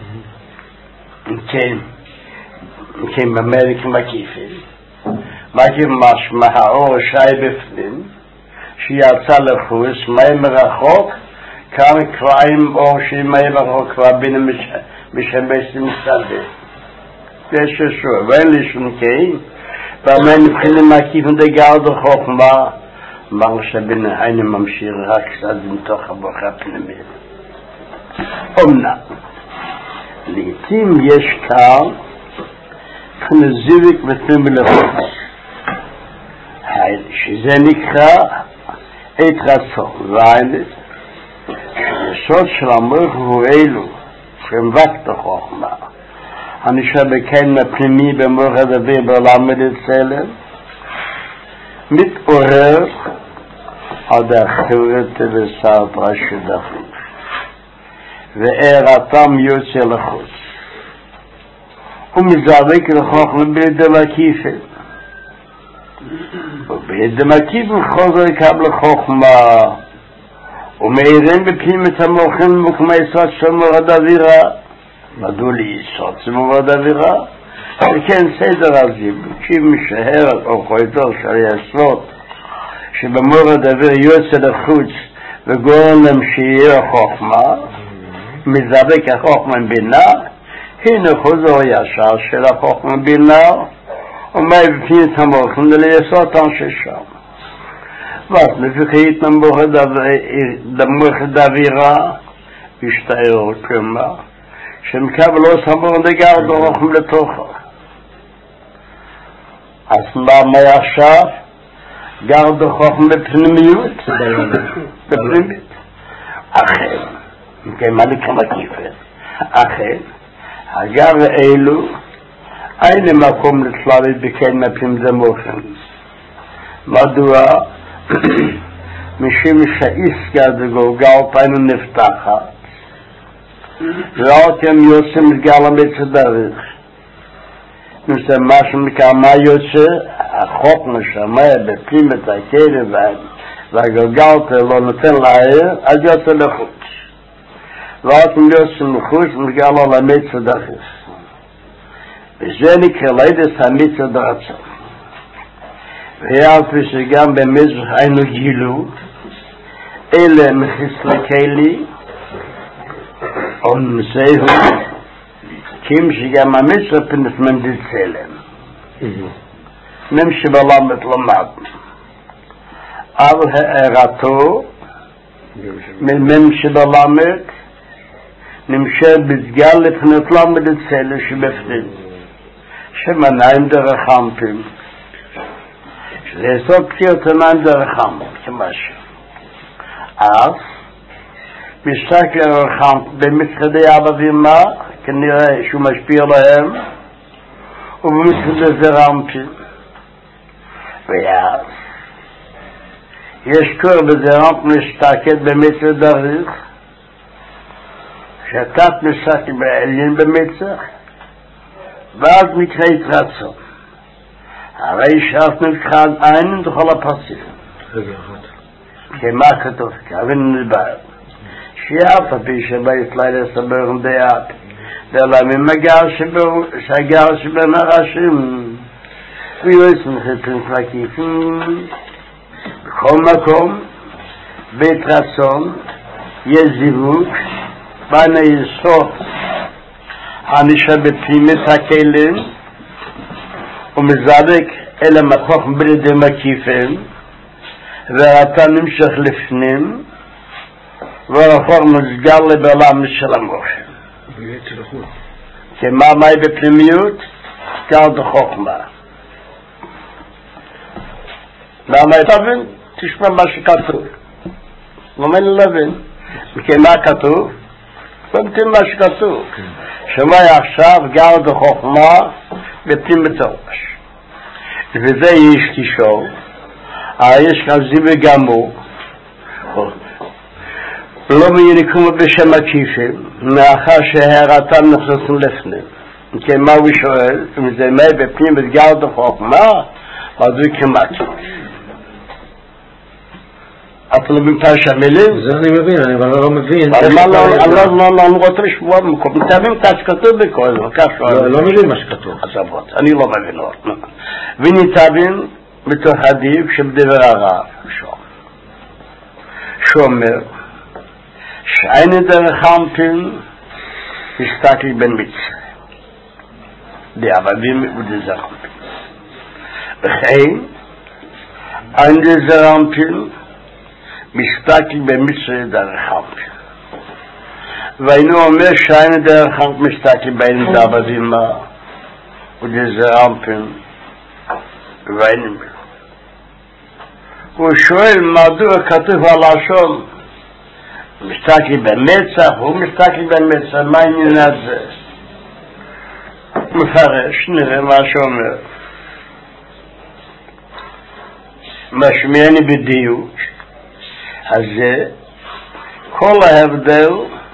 כן, במלך מקיפים. מקיף משמע האור שי בפנים, שיצא לחוץ, מים מרחוק, כאן קרעים אור שהיא מים מרחוק, כבר בין משמש למצדה. יש ששור, ואין לי שום כן, והמים מבחינים מקיפים דגר דחוכמה, מה שבין העין ממשיר רק קצת מתוך הבוכה הפנימית. אומנם, לעתים יש כאן זיוויק ותנאים לחוץ, שזה נקרא עת רצון, והאמת, היסוד של המוח הוא אלו, שהם וקט החוכמה, הנשאר בקן הפנימי במוח הדבר בעולם אצלם, מתעורר עד החירות וסעת רשת החוץ, וערתם יוצא לחוץ, ומזרק לחוכמה בידי מקיפת, ובידי מקיפת חוזר קבל חוכמה, ומאירים בפנים את המוחים וכמה יסוד של מורד אווירה. מדוע לי יסוד של מורד אווירה? וכן סדר הזה, כי משהר או חויתו של יסוד שבמורד אוויר יוצא לחוץ וגורם למשיעי החוכמה, מזרק החוכמה בינה, הנה חוזר ישר של החוכמה בינה, ומאי בפנים את המוחים ליסוד ששם. ואז לפי למוחד האווירה השתער כלומר שמקבל לא סבור דגר דורחם לתוכה. אז מה עכשיו? גר דורחם בפנימיות? בפנימיות. אכן, כמה לכמה כיפת, אכן, הגר אלו אין מקום לצלבית בכן מפים דמוכם. מדוע? משום שהעסקה דגולגל פיינו נפתחת ואותם יוצא מתגלה מצדרך נושא משהו מכמה יוצא החוק נשמה בפנים את הקרב והגולגל לא נותן להעיר אז יוצא לחוץ ואותם יוצא מחוץ מתגלה למצדרך וזה נקרא לידס המצדרצה ואף שגם במזרח היינו גילו אלה מחסלקי ונזהו כים שגם המזרח פנסמן דצלם נמשי בלמת למד אבל הערתו מנמשי בלמת נמשי בדגל לפנות למד דצלם שבפנים שמנעים דרחמפים לעשות פתיעות עיניים דרכם, כמשהו. אז, מסתכל דרכם במצחדי אבא ואמא, כנראה שהוא משפיע להם, ובמצחדי זרמתי. ואז, יש קור בזרמת מסתכל במצח דרך, שתת מסתכל בעליין במצח, ואז נקרא התרצון. הרי שאף נבחן עין תוכל הפסיק. כמה כתוב, כאבין נדבר. שאף הפי שבית לילה סברם דעת. דלמים שהגר שבין הראשים. ויועצים חיפים פלקיפים. בכל מקום, בית רצון, יש זיווג, בין היסוד, הנשאר בפנימית הכלים, ומזרק אל המקום בלדי מקיפים ואתה נמשך לפנים והרפור מסגר לבעולם של המוחים כמה מהי בפנימיות? גר דחוכמה למה תבין? תשמע מה שכתוב למה נלבין? וכמה כתוב? תמתין מה שכתוב שמע עכשיו גר דחוכמה בפנימית הראש וזה יש קישור יש חזיב גמור לא מיניקום בשם הקיפים מאחר שהערתם נכנסים לפנים כי מה הוא שואל אם זה מה בפנימית גר דחוכמה מדוי כמעט. אתה לא מבין פרש המילים? זה אני מבין, אני אבל לא מבין. אני רוצה לשמוע במקום. תבין את שכתוב בכל, לא מבין מה שכתוב. אני לא מבין עוד. ונתבין בתוך הדיוק שבדבר הרב שאומר שאין דרך אנפין מסתכל בין מצרים דעבדים ודזרנפין וכן אין דזרנפין מסתכל בין מצרים דרך אנפין והיינו אומר שאין דרך אנפין מסתכל בין דעבדים ודזרנפין ואין הוא שואל מדוע כתוב הלשון מסתכל במצח, הוא מסתכל במצח, מה העניין הזה? מפרש, נראה מה שאומר. משמיעני בדיוק, אז כל ההבדל,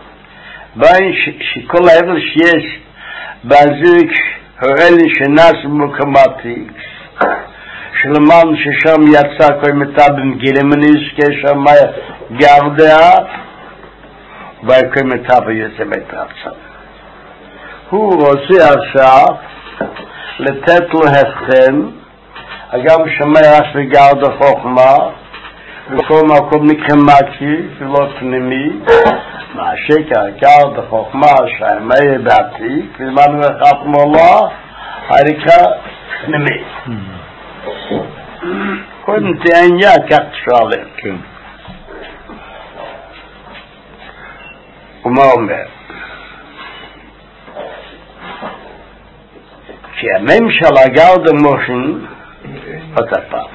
שכל ההבדל שיש בזיק האלה שנעש במוקמתי, שלמן ששם יצא כל מטאבים גילימניס, כשם גרדיה, וכל מטאב יוצא מטאבצה. הוא רוצה עכשיו לתת לו הבחן, גם שמע רש וגרד החוכמה, וכל מקום נקמתי ולא פנימי, מה שקר גרד החוכמה שמע בעתיק, ולמנו אחד מולה, הריקה פנימי. קודם תעניין כך שואלים. כן. ומה אומר? שהממשלה גרד המושן עוד הפעם.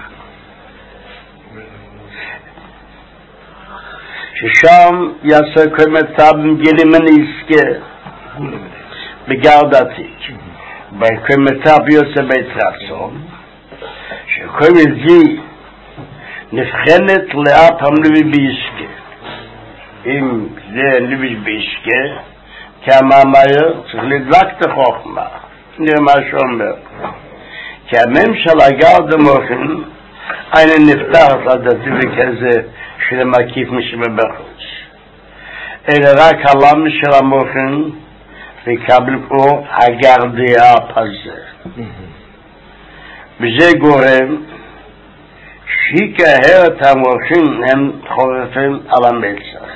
ששם יעשה כל מטאב גילימניסקה בגרד עתיק. וכל מטאב יוצא בית רצון. שכל מזי נבחנת לאט המלוי בישקה. אם זה נלוי בישקה, כמה מהר צריך לדלק את החוכמה. נראה מה שאומר. כי הממשלה גרד המוחן, אין נפתחת לדעתי וכזה של המקיף משבחוץ. אלא רק הלם של המוחן, וקבל פה הגרדיה הפזה. וזה גורם שיקהרת המוחין הם חורפים על המצח.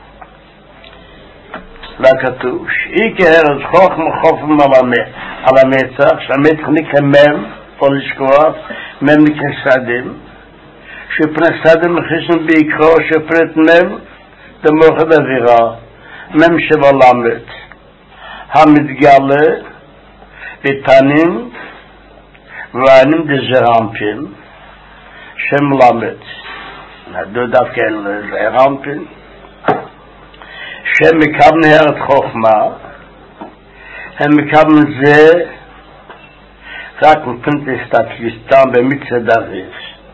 וכתוב שיקהרת חוכם על המצח, שהמצח נקרא מם, או לשכוח, מם נקרא סדים, שפני סדים מכניסים בעיקרו שפרט מם, דמוחד אווירה, מם שבלמת, המתגלה בפנים, ואנים דזרמפין שם למד נדו דווקא לזרמפין שם מקבן הרת חוכמה הם מקבן זה רק מפנת הסתכליסטן במצע דריך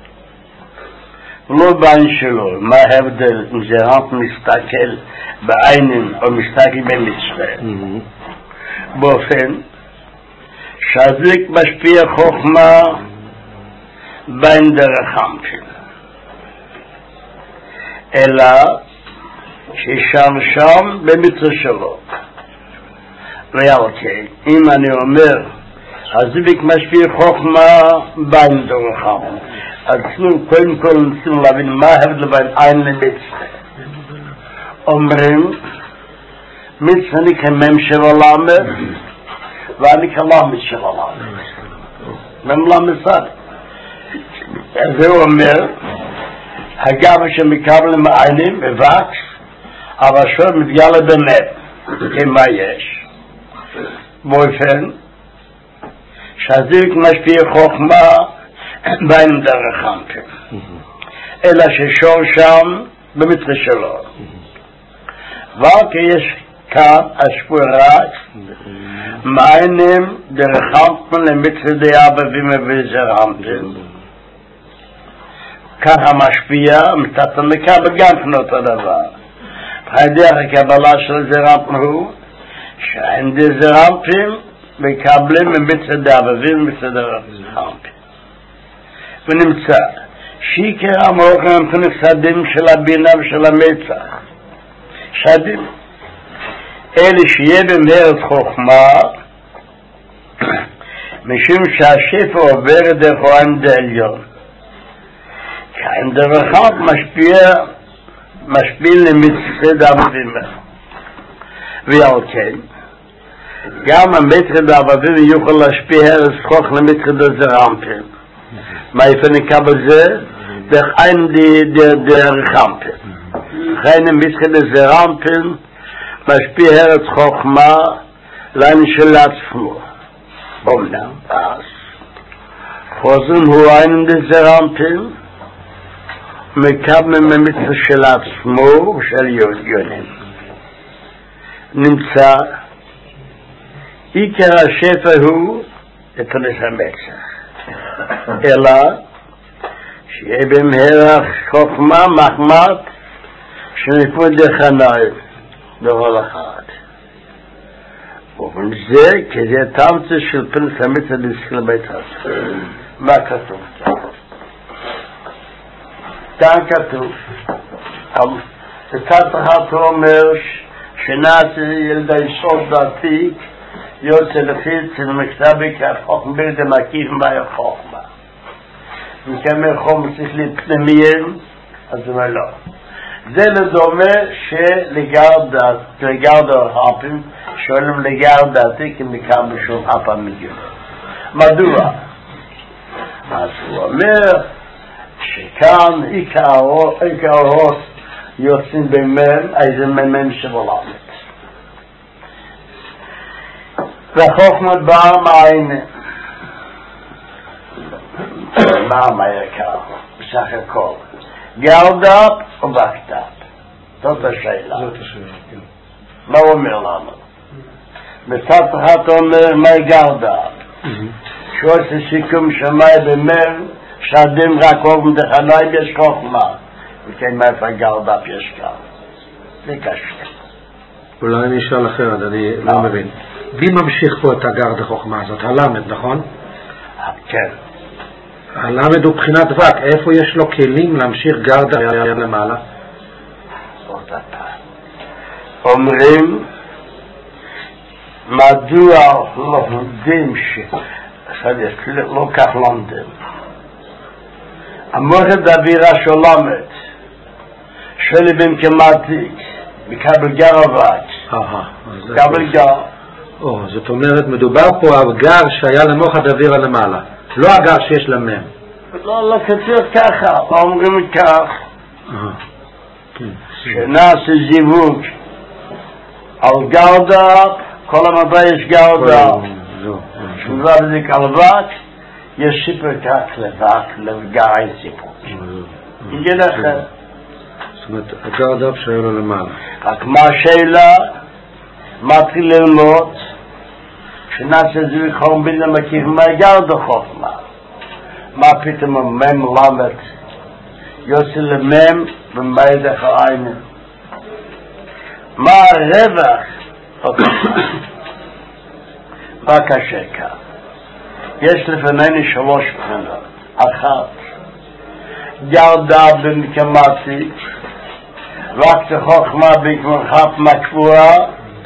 לא בעין שלו מה ההבדל אם זרמפין מסתכל בעינים או מסתכל במצווה באופן שהזיק משפיע חוכמה בין דרך אנפין. אלא ששם במצווה שלו. ואוקיי, אם אני אומר, הזיק משפיע חוכמה בין דרך אנפין. אז קודם כל ניסינו להבין מה ההבדל בין עין למצווה. אומרים, מצווה נקרא ממשל עולמר, ואני כלמד של עולם. ממלמד סד. זה אומר, הגב שמקבלים העינים, מבקס, אבל שוב מתגלה באמת, כמה יש. באופן, שהזיק משפיע חוכמה, בין דרך אנפין. אלא ששור שם, במצווה שלו. וכי יש כאן השפורה, מעיינים דרך אנפין למצווה דאבבים וזרענפין. ככה משפיע, מתת מקבל גם כן אותו דבר. הדרך הקבלה של זרענפין הוא, שאין דזרענפין מקבלים ממצווה דאבבים ומצווה דרענפין. ונמצא שיקר המורכם פנקסדים של הבינה ושל המצח שדים אלה שיהיה במהרת חוכמה משום שהשפע עובר דרך העמד העליון העמד הרחב משפיע למצחד העבדים ועל כן גם המצחד העבדים יוכל להשפיע הרס חוך למצחד הזרעמפן מה יפנקה בזה? דרך הרחמפן לכן המצחד הזרעמפן משפיע הרס חוכמה לאנשל עצמו אומנם אז חוזם הוא עין דזרעמפן מקבל ממצחד של עצמו ושל יונים נמצא עיקר השפע הוא לפנס המצח אלא שיהיה במהרה חוכמה מחמת שנפוד לחנאי בכל אחד ובזה כזה תמצא של פנס המצח לסכל בית הזה מה כתוב? כאן כתוב בצד אחד הוא אומר שנעשה ילדי סוף דעתי יוצא לחיץ למכתבי כחוכמה בלדה מקיף מהי חוכמה וכאמר חוכמה צריך לפנימיים אז הוא אומר לא זה לדומה שלגרד הרחפים שואלים לגרד דעתי כמקם בשום אפה מגיע מדוע? אז הוא אומר שכאן עיקר הרוס יוצאים במם איזה ממם שבולמת והחוכמה באה מעין מה יקר בסך הכל גרדאפ או בקטאפ זאת השאלה מה הוא אומר לנו? בצד אחד אומר מה גרדאפ שעושה סיכום שמאי במם שעדים רק אובן דחנאי יש חוכמה וכן מאיפה גרדאפ יש כאן זה קשה אולי אני אשאל אחרת אני לא מבין מי ממשיך פה את הגרד החוכמה הזאת? הלמד, נכון? כן. הלמד הוא בחינת וק, איפה יש לו כלים להמשיך גרד למעלה? זאת הפעם. אומרים מדוע לומדים לא כך לומדים המורד אווירה שולמת שלי במקמתיק מקבל גר אבק מקבל גר זאת אומרת, מדובר פה על גר שהיה למוחד אווירה למעלה, לא הגר שיש למם. לא כתוב ככה, אומרים כך, שנעשה זיווג על גרדאפ, כל המדע יש גרדאפ, שמדע בדיוק על וק, יש סיפור כך לבק, לגר אין סיפור. יגיד אחר. זאת אומרת, הגרדאפ שהיה לו למעלה. רק מה השאלה? מתחיל ללמוד שנעשה זה חום בינה מקיף מה גרד החוכמה מה פתאום המם למד יוצא למם במיידך העין מה הרווח מה קשה כאן יש לפנינו שלוש בחינות אחת גרדה במקמתי רק חוכמה במרחב מקבועה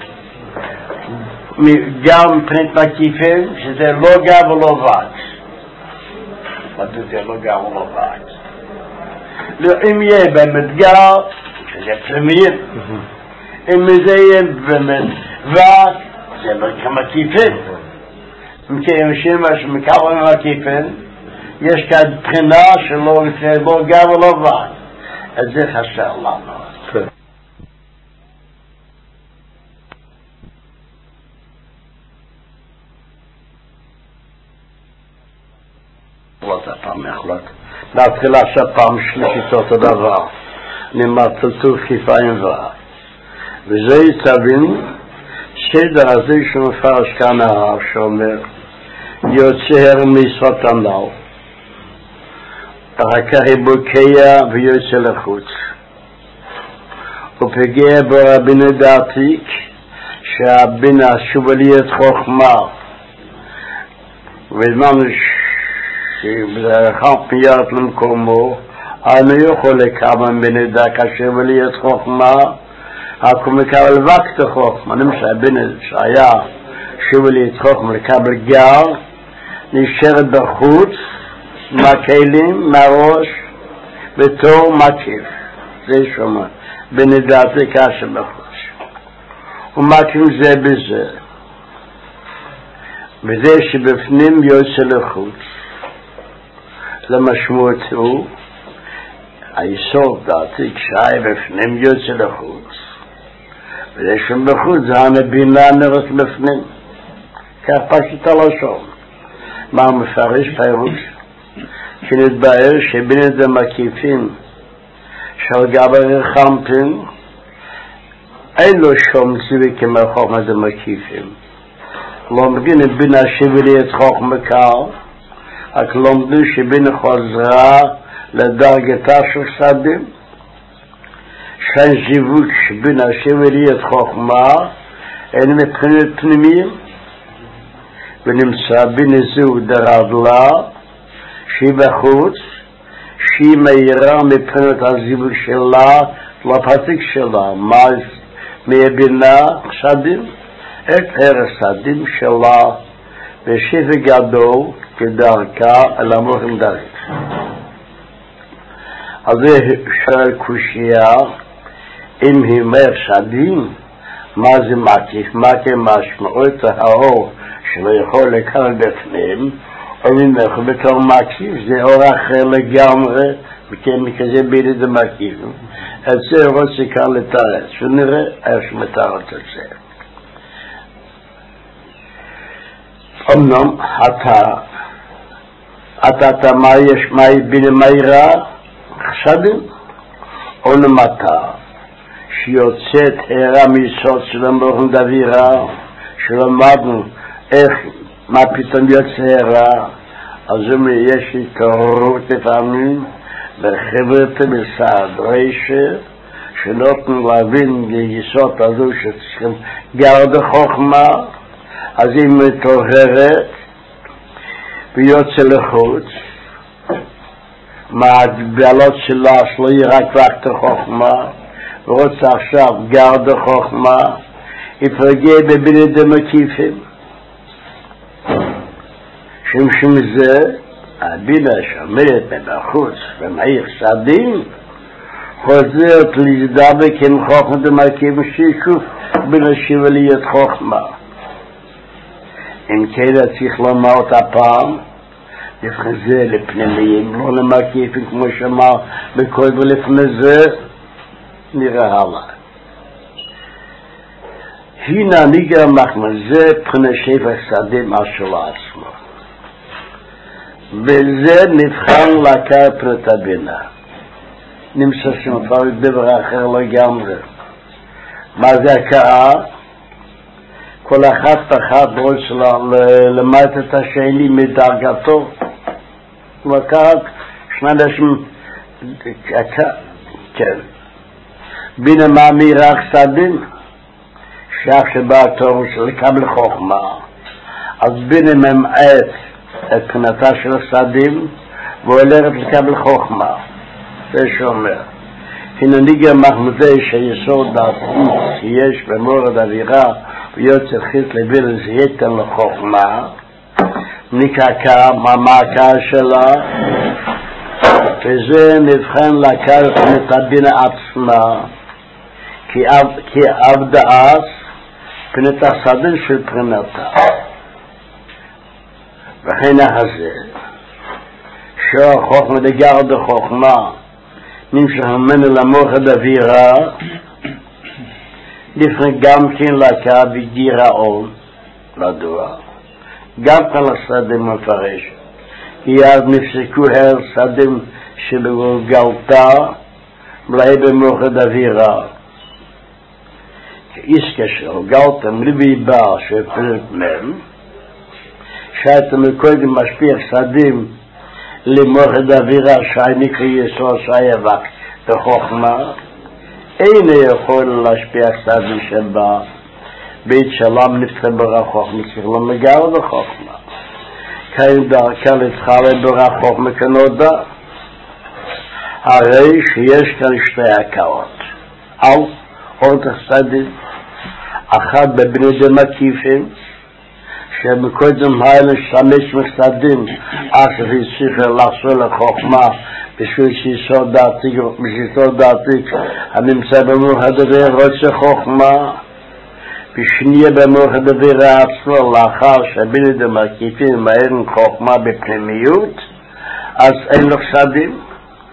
גם מבחינת מקיפים שזה לא גר ולא וק מדוע זה לא גר ולא וק אם יהיה באמת גר שזה פנימיים אם זה יהיה באמת וק זה לא כמקיפים אם כאנשים שמקבלים מקיפים יש כאן בחינה שלא גר ולא וק אז זה חסר לנו הפעם יכולת להתחיל עכשיו פעם שלישית אותו דבר נמרצצו חיפיים וזה יצבין סדר הזה שמפרש כאן הרב שאומר יוצא משפת הנ"ל אחר כך היא בוקע ויוצא לחוץ ופגע בו רבינו דעתיק שהבינה שובלית חוכמה וזמן שבחם פניות למקומו, אנו יכול לקבל בנדע כאשר ולהיות חוכמה, אנחנו מקבל וקט חוכמה, נמשל בנדע שהיה שבלהיות חוכמה לקבל גר, נשארת בחוץ, מהכלים, מהראש, בתור מקיף. זה שומע, בנדע זה כאשר בחוץ. ומקיף זה בזה. וזה שבפנים יוצא לחוץ. למשמעות הוא, היסוד דעתי כשהיה בפנים יוצא לחוץ. וזה שבחוץ זה הנבינה נראית בפנים. כך פשוט הלשון. מה מפרש פירוש? שנתבהר שבין המקיפים של גבי רחמפין אין לו שום ציווי כמו חוכמה זה מקיפים. לומדים בין השבלית חוכמה קל, רק לומדים שבין חוזרה לדרגתה של סדים, שאין זיווג שבין השבלית חוכמה אין מבחינת פנימיים, ונמצא בין זו דרדלה שהיא בחוץ, שהיא מהירה מבחינת הזיווג שלה לפתיק שלה, מהבינה סדים, את הרסדים שלה בשפע גדול כדרכה אל המוחים דרך. אז זה שואל קושייה, אם היא מרסדים, מה זה מקיף? מה כמשמעות האור שלא יכול לקבל בפנים, או ממך בתור מקיף, זה אור אחר לגמרי, מכזה בידי זה מקיף. את זה רוצה כאן לתרץ, ונראה איך שמתרץ את זה. אמנם אתה מה יש מהי בין מהירה חסדים, אמנם אתה שיוצאת הערה מיסוד של המוחים דבירה, שלמדנו איך, מה פתאום יוצא הערה, אז יש התעוררות לפעמים בחברת בסעד רשע, שנותנו להבין ביסוד הזו שצריכים גרד חוכמה, אז היא מתעוררת ויוצא לחוץ, מהגבלות שלה שלא יהיה רק וקט חוכמה, ורוצה עכשיו גרד חוכמה, היא פרגע בביני דמקיפים. שמשום זה, הבינה שעומדת מבחוץ ומעיר סדים, חוזרת להזדבק עם חוכמה דמקיפים שיקוף בין השבליות חוכמה. אם כן צריך לומר אותה פעם, לפני זה לפנימיים, לא למקיפים כמו שאמר בקוד ולפני זה, נראה הלאה. הנה ניגר מחמד, זה פני שפע סדים אשר לעצמו. וזה נבחן להכר פרט הבינה. נמצא שמפרק דבר אחר לגמרי. מה זה הכרה? כל אחת רוצה למד את השני מדרגתו. לקחת שני אנשים, כן. בינה מאמירה חסדים, שאף שבא התור של לקבל חוכמה, אז בינה ממעט את פנתה של הסדים, והולכת לקבל חוכמה. זה שאומר, הנה ניגר מחמדי שיסוד דעתי שיש במורד אווירה, ויוצא חיס לבינה זה ייתן לחוכמה, נקעקע מהמעקה שלה, וזה נבחן להכר את הבינה עצמה, כי עבדה אז פנת הסדים של פנתה. וכן הזה, שהחוכמה דגר בחוכמה, נמשך ממנו למוחד אווירה, לפני גם כן להכרה בגירעון, לדוע. גם כאן הסדים מפרש, כי אז נפסקו הסדים שבגלגלתה, מלאי במוחד אווירה. כאיס קשר, גלתם לבי בר שפרק מהם, שהייתם קודם משפיע סדים למוחד אווירה שהי נקרא יסוד שהי אבק בחוכמה, אין יכול להשפיע סדים שבא בית שלם נפתח בחוכמה, צריך לא מגר בחוכמה. kein דרכה להתחלה ברחוק מכנודה, הרי שיש כאן שתי הקאות, על עוד הצדדים, אחת בבני דמקיפים, שמקודם היה לשמש מחסדים, אשר צריך לעשות לחוכמה, בשביל שיסוד דעתיק, הנמצא במוח הדבר רוצה חוכמה, ושניה במוח הדבר עצמו, לאחר שבני דמקיפים מהירים חוכמה בפנימיות, אז אין לו חסדים.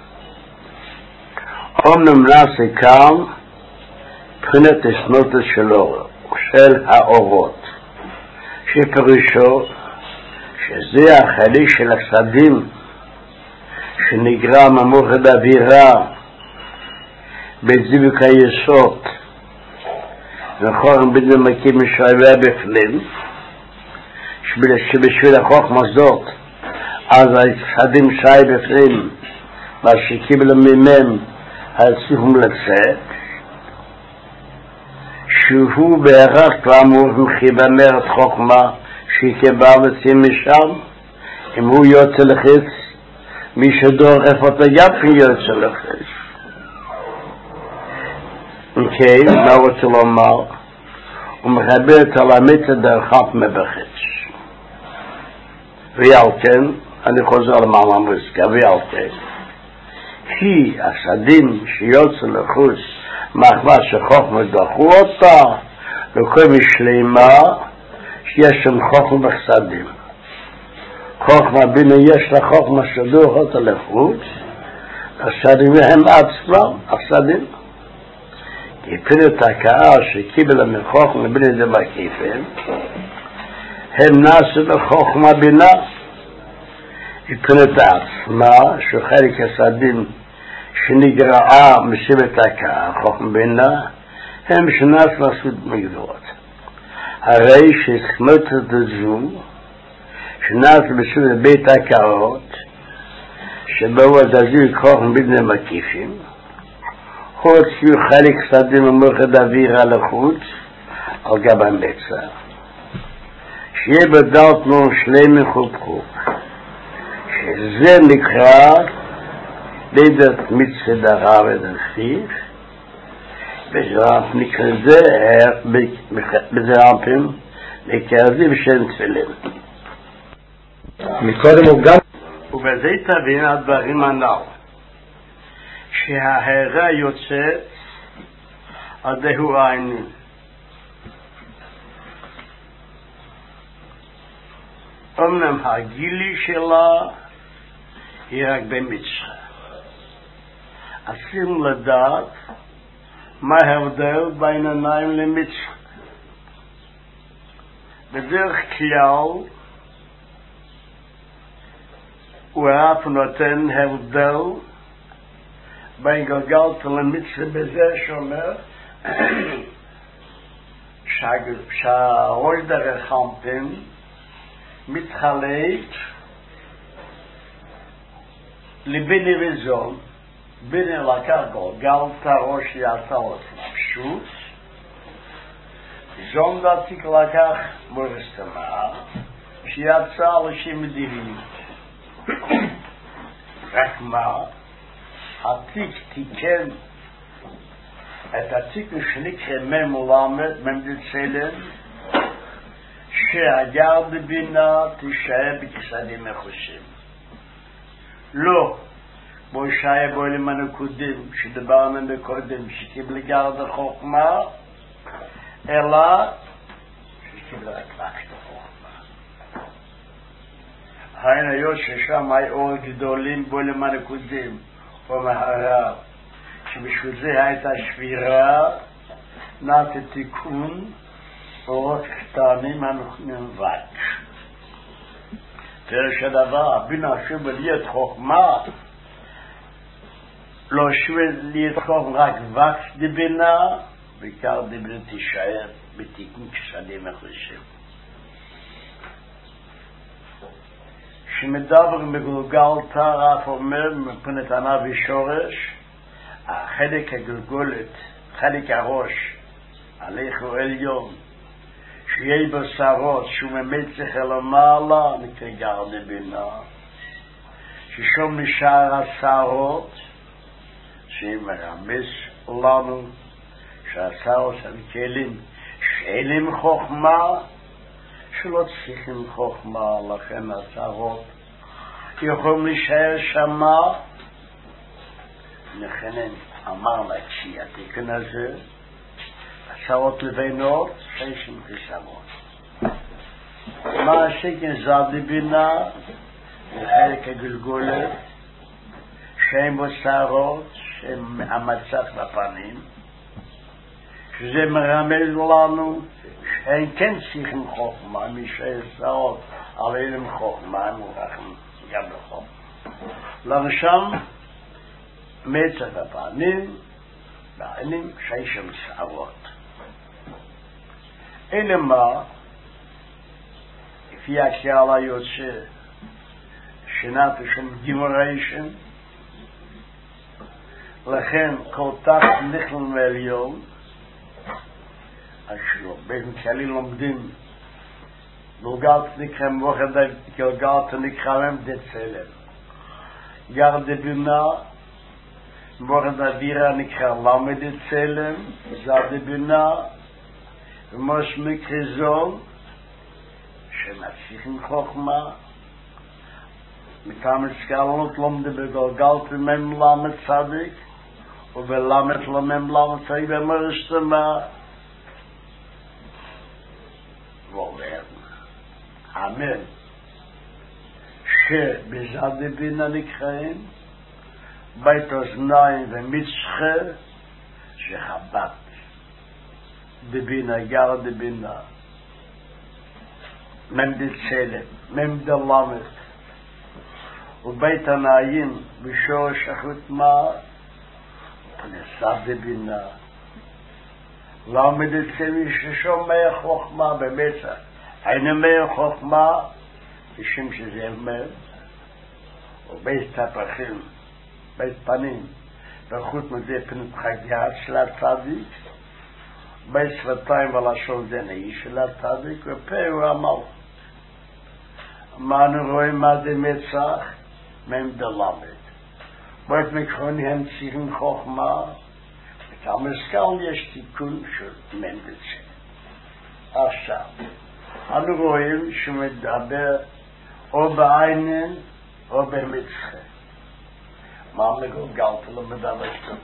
אומנם נעשה כאן, מבחינת הסנוטה של האורות, שפירושו שזה החלק של החסדים שנגרם ממוחד אווירה בזיווק היסוד נכון בני מקים משווה בפנים שבשביל החוכמה זאת אז החסדים שי בפנים מה שקיבלו ממם הצליחו לצאת שהוא בערך כאמור מחיבמר את חוכמה שיקבל לצים משם אם הוא יוצא לחץ מי שדורף אותה יפי יוצא לחץ אוקיי, מה רוצה לומר? הוא מחבר את הלמית דרכת מבחץ ועל כן אני חוזר למעלה מוזיקה ועל כן כי השדים שיוצא לחוץ מחווה שחוכמה דחו אותה לכל משלימה שיש שם חוכמה בחסדים חוכמה בינה יש לה חוכמה שדוח אותה לחוץ השדים הם עצמם החסדים כי פירת הקאה שקיבלה מחוכמה בינה דמקיפים הם נעשו בחוכמה בינה פירת עצמה שחלק השדים שנגרעה מסיבת הקאה, חוכמה בינה, הם שנס לעשות מגדרות. הרי שסכמת את הזו, שנס בסיבת בית הקאות, שבו הדזיק חוכמה בינה מקיפים, הוציאו חלק סדים ומוחד אווירה לחוץ, על גב המצע, שיהיה בדלת נון שלם מחובחוב, שזה נקרא, בידת מצד הרב ודרחיך בזרפים לקרזים שאין תפילין מקודם הוא גם ובזה תבין הדברים הנ"ל שההערה יוצאת עדהו העינים אמנם הגילי שלה היא רק במצחה עשים לדעת מה ההבדל בין עיניים למצווה. בדרך כלל הוא אף נותן הבדל בין גלגלת למצווה בזה שאומר שהראש דרך חמפין מתחלק לביני וזון ביני לקח גלגלת ראש יצא לפשוט זון דתיק לקח מורסתמה שיצא לשם מדיניות רק מה התיק תיקן את התיק שנקרא ממולמד ממדצלם שהגר בבינה תישאר בכסדים מחושים לא בו שהיה בו למנו קודם שדברנו בקודם שקיבל גרד החוכמה אלא שקיבל רק את החוכמה היינו היו ששם היה אור גדולים בו למנו קודם ומהרב שבשביל זה הייתה שבירה נת תיקון אורות קטנים הנבק תראה שהדבר בינה שוב להיות חוכמה לא שווה להיות חוכמה רק וקס דבינה בעיקר דבינה תישאר בתיקון כשדים מחושים שמדבר מגולגל תרף אומר מפנת ענה ושורש החלק הגולגולת חלק הראש הלכו עליון שיהיה בשרות שהוא ממצח אל המעלה נקרא גר דבינה, ששום נשאר השרות שמרמז לנו שהשרות הם כלים שאין חוכמה, שלא צריכים חוכמה, לכן השרות יכולים להישאר שמה. נכנן אמרנו כשהתיקון הזה השרות לבינות 60 חיסרות. מה השכן זד לבינה לחלק הגלגולת שהם בשרות שהם המצח בפנים, שזה מרמז לנו שהם כן צריכים חוכמה, מי ששרות עליהם חוכמה הם מוכרחים גם לחוכמה. לרשם מצח בפנים בעינים 60 שערות. אלה מה לפי הכלל היוצא שנת ושם גימוריישן, לכן כל כך נכלל מעליון אשלו בין כאלה לומדים גולגלת נקרא מוחד גולגלת נקרא להם דצלם גר דבינה מוחד אווירה נקרא למד דצלם זד דבינה ומוש מקריזון שמצליחים חוכמה מטעם הסקלות לומד בגולגלת מם למד צדיק ובלמד למם למד צדיק במרשתמה ואומר אמן שבזד דבינה נקראים בית אוזניים ומצחה שחבת דבינה גר דבינה מם דצלם מם דלמד ובית הנעים בשורש החותמה פנסד דבינה למד דצלם ששום מי חוכמה במצח אין מי חוכמה בשם שזה אומר ובית תפחים בית פנים בחוט מזה פנות חגיית של הצדיק בית שפתיים ולשון זה נאי של הצדיק ופה הוא עמל. מה אנו רואים מה זה מצח? מהם דלמד בית מקרוני הם צריכים חוכמה בתעם הסקל יש תיקון של מהם דצל. עכשיו אנו רואים שמדבר או בעינן או במצחה. מה מגולגלת למדבר שטות?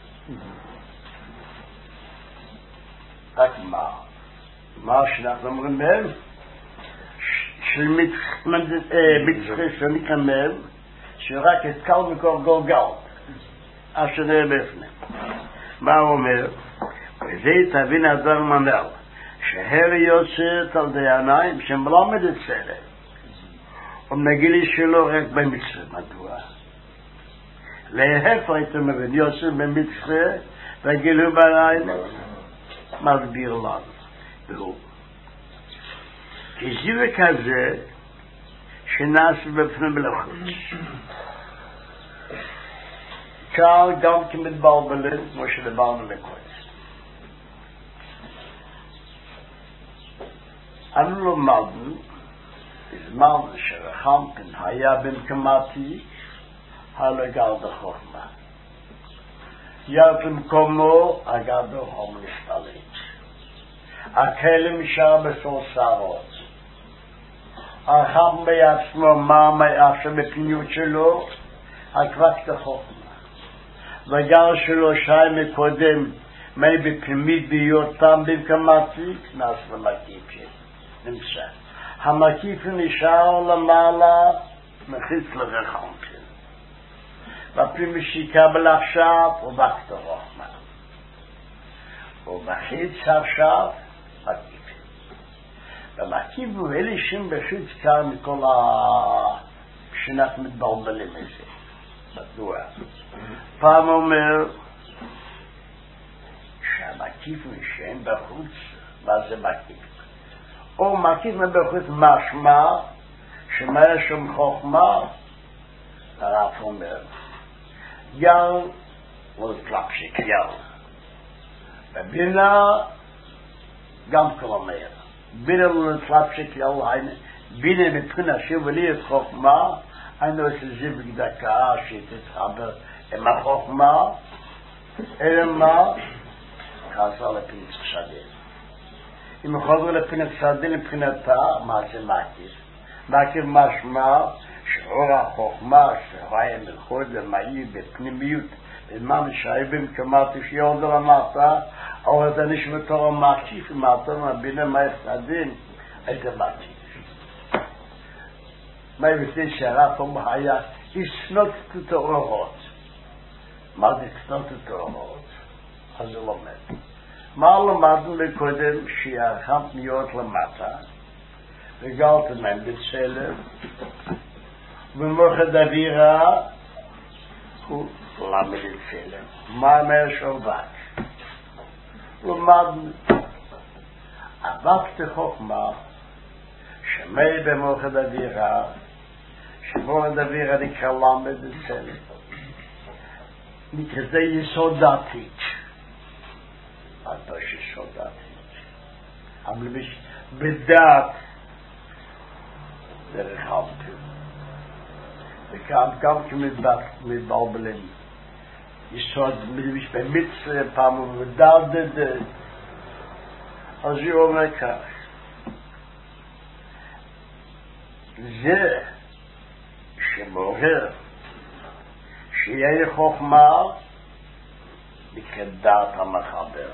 רק מה שאנחנו אומרים בהם של מצחה שנקרא מהם שרק התקל מקור גולגלת אשר נראה בפנים. מה הוא אומר? וזה תבין הדבר מנהל שהר יוצאת על דייניים שמלמד את סלם ומגילי שלו רק במצחה. מדוע? להפך הייתם מבין יוצא במצחה וגילו בעיניים מסביר לנו והוא כזיווה כזה שנעשה בפנים מלאכות קל גם כמתבלבלים כמו שדיברנו לקודם. אנו למדנו בזמן שרחמקן היה במקומתי הלגר בחוכמה ירד למקומו הגדו הום נשתלט הכלם שר בסור שרות החם בעצמו מה מעשה בפניות שלו הקבק החוכמה וגר שלו שי מקודם מי בפנימית ביותם במקומתי כנס למקיפים נמצא המקיף נשאר למעלה מחיץ לרחמקן בפנימי שיקבל עכשיו ובקת רוחמה ובחיץ עכשיו מקיף במקיף הוא אלישים בחיץ קר מכל שאנחנו מתבלבלים מזה. מדוע? פעם אומר שהמקיף שאין בחוץ מה זה מקיף או מקיף מבחוץ משמע שמה יש שם חוכמה הרב אומר יל ולפלפשיק יל בבינה גם כלומר בינה לא נצלפשק יאללה, בינה מבחינה שבלי את חוכמה, אני עושה זה בגדקה שתתחבר עם החוכמה, אלא מה? חזר לפינק שדין. אם חזר לפינק שדין מבחינתה, מה זה מכיר? מכיר משמע שאור החוכמה שרואה מלכות למאי בפנימיות, במה משאבים כמעט שיורדו למטה, אבל זה נשמתו המקיף, למטה מבינה מה יחדין, איזה מקיף. מה יבטא שהרב אומר היה, יסנות את האורות. מה זה יסנות את האורות? אז הוא לומד. מה למדנו לקודם שירחם פניות למטה, וגלת מהם בצלם, ומוחד אווירה, הוא למד את צלם. מה אומר שובק? למדנו. אבקת חוכמה, שמי במוחד אווירה, שמוחד אווירה נקרא למד את צלם. נקרא זה יסוד דתית. אתו שיסוד דתית. אבל בדעת דרך המפים. וגם כמתבלבלים. יסוד מלביש במצרים פעם ומדדד. אז הוא אומר כך. זה שמעורר שיהיה חוכמה נקרא דעת המחבר.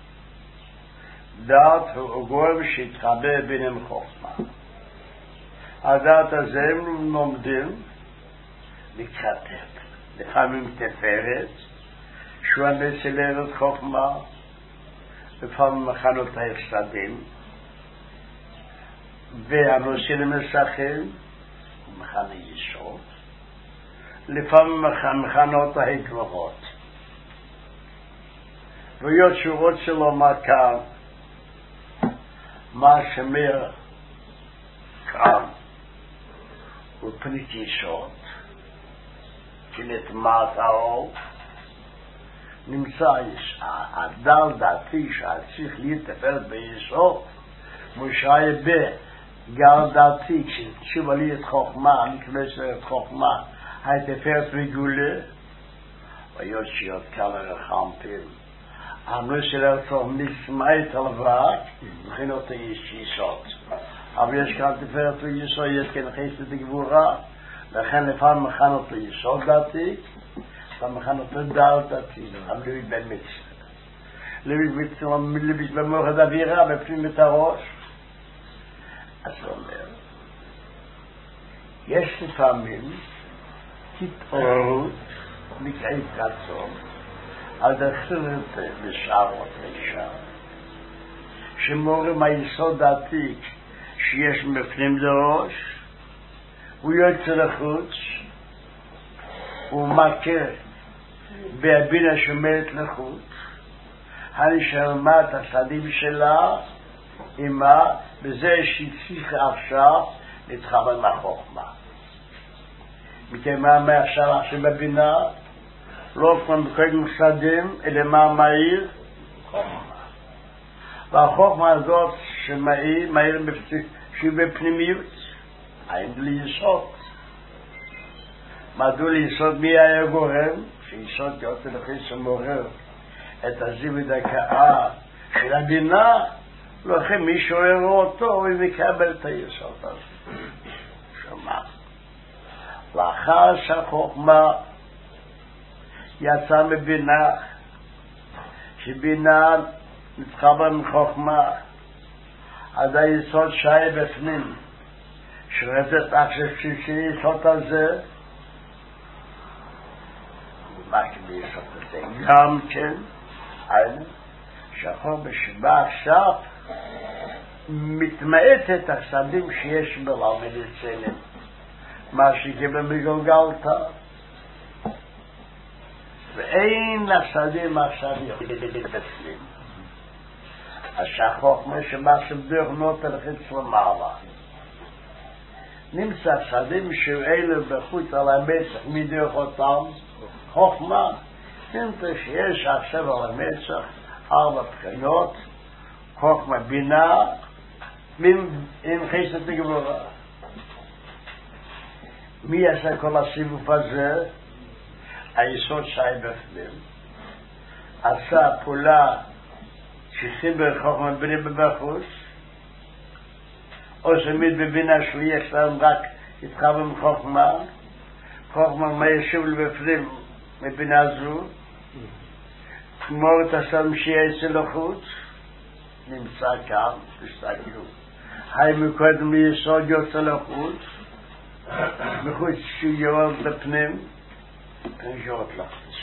דעת הוא גורם שהתחבר ביניהם חוכמה. הדעת הזה הם לומדים לקרטט. לפעמים תפארת, שהוא המסלרת חוכמה, לפעמים מחנות ההפסדים, והנושא למשחק, מחנה יסוד, לפעמים מחנות ההתגברות. והיות שהוא רוצה לומר כאן, מה שמר כאן, הוא פנית יסוד, כנתמת האור, נמצא הדל דעתי שהצריך להתפארת ביסוד, מושאי בגל דעתי, כשתשובה לי את חוכמה, נכנס את חוכמה, התפארת וגולה, והיות שיות כאלה רחמפים, הנושא לרצור נשמעית הלבד, מבחינות היסוד. אבל יש כאן תפארת ויסוד, יש כאן חסד גבורה, לכן לפעמים מכנות ליסוד דתי, לפעמים מכנות לדעת דתי, המלווית במצרים. לביש במוחד אווירה, בפנים את הראש. אז הוא אומר, יש לפעמים התעוררות מקעית רצון, על דחילת בשערות אישה, שמורם היסוד העתיק שיש מפנים לראש, הוא יוצא לחוץ, הוא מכיר בהבינה שומרת לחוץ, הנשלמת הסדים שלה, אימה, בזה שצריך עכשיו להתחבר מהחוכמה. מכמה מעכשיו בבינה, לא כמו בכל מסדים, אלא מה מהיר? חוכמה. והחוכמה הזאת שמהיר שהיא בפנימיות, אין לי יסוד. מדוע ליסוד מי היה גורם? שיסוד יוצא לכי שמורר את הזיו ודקאה של הבינה, לכן מי שואר אותו ומקבל את היסוד הזה. שומע. לאחר שהחוכמה יצא מבינה, שבינה נתחבר מחוכמה, עד היסוד שי בפנים, שרצת עכשיו שיסוד הזה, מה כדי יסוד הזה? גם כן, שהחוכמה שבא עכשיו, מתמעט את הסדים שיש בלמד אצלם, מה שקיבל מגולגלתה, ואין לסדים עכשיו יכולים בפנים. אז שהחוכמה שמעשם דרך נוטה לחץ למעלה. נמצא סדים שאלה בחוץ על המצח מדרך אותם, חוכמה, נמצא שיש עכשיו על המצח 4 בחינות, חוכמה בינה, עם חסד וגבורה. מי עשה כל הסיבוב הזה? היסוד שי בפנים. עשה פעולה שחיבר חוכמה בני בבחוץ, או שמיד בבינה שלי אצלם רק התחבר עם חוכמה, חוכמה מה ישוב לבפנים מבינה זו, כמו את הסלם שיעשה לחוץ, נמצא כאן, תסתכלו. היי מקודם מיסוד יוצא לחוץ, מחוץ שיורד בפנים, תנשאות לחוץ.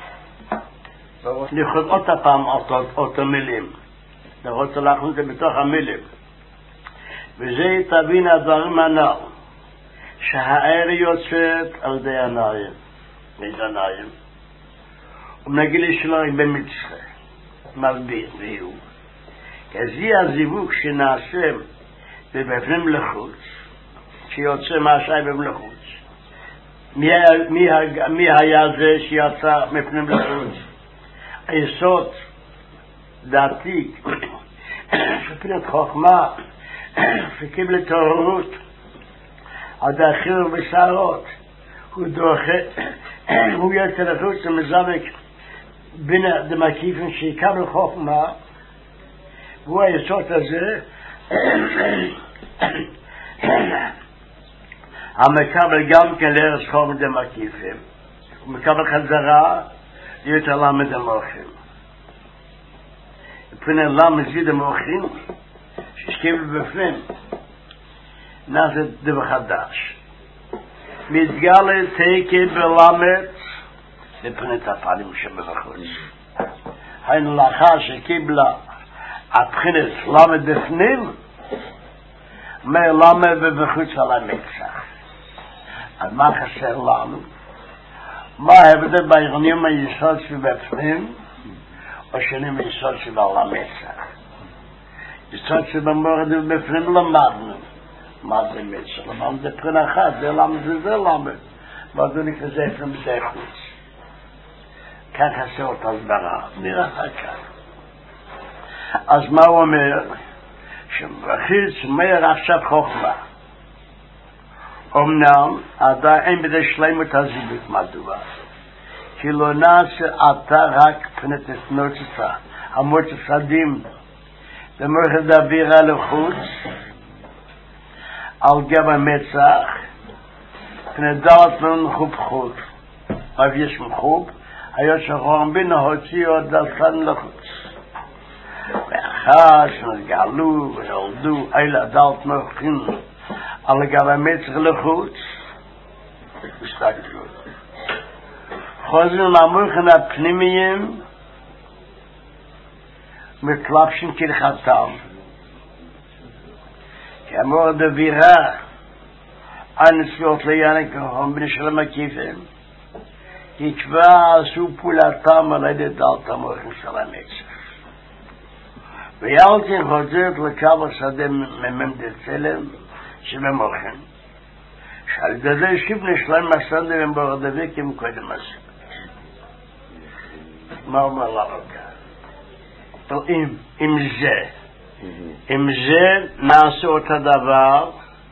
נלכות עוד הפעם אותו מילים. נראות הלכנו את זה בתוך המילים. וזה תבין הדברים הנ"ל, שהאר יוצאת על ידי עיניים, עיניים. ונגיד לי שלא במצחה, מסביר, והוא. כזה הזיווג שנעשה בבפנים לחוץ, שיוצא מהשי במלחוץ. מי היה זה שיצא מפנים לחוץ? היסוד דעתי שפילת חוכמה שקיבל תוררות עד האחיר ובשערות הוא דוחה הוא יצא לחוץ ומזמק בין דמקיפים שיקבל חוכמה והוא היסוד הזה המקבל גם כן לארץ חוכמה דמקיפים הוא מקבל חזרה יותר למד המוחים. מבחינת למד זיד המוחים, ששקיבל בפנים, נעשה דבר חדש. מתגלה תקי בלמד, מבחינת הפעלים שבבחוץ. היינו לאחר שקיבלה הבחינת למד בפנים, אומר למד ובחוץ על המצח. אז מה חסר לנו? מה ההבדל בעירונים היסוד שבפנים או שנים היסוד שבעל המצח? יסוד שבמורד ובפנים למדנו מה זה מצח, למדנו זה פרין אחת, זה למד זה למד מה זה נקרא זה פרין בדי חוץ כך עשה אותה הסברה נראה כך אז מה הוא אומר? שמבחיץ מאיר עכשיו חוכמה אמנם עדיין אין בדי שלמות הזיווג מדוע כי לא נעשה אתה רק פנת נוצצה המוצצדים במורכת האווירה לחוץ על גב המצח פנת דלת מחוב חוב אבל יש מחוב היה שחורם בינה הוציא עוד דלתן לחוץ ואחר שנגעלו ונולדו אלה דלת מחים על גב המצח לחוץ הסתכלו חוזרים למורכן הפנימיים מתלבשים כלחתם כאמור דבירה הנסיעות ליאנק בני של המקיפים כי כבר עשו פעולתם על ידי דלת המורכן של המצח ויאלתין חוזרת לקו השדה מממד צלם שבמורכן שעל ידי שיבנה שלהם מסנדר הם ברדוויקים קודם עשו מה אומר לנו כאן? עם זה נעשה אותה דבר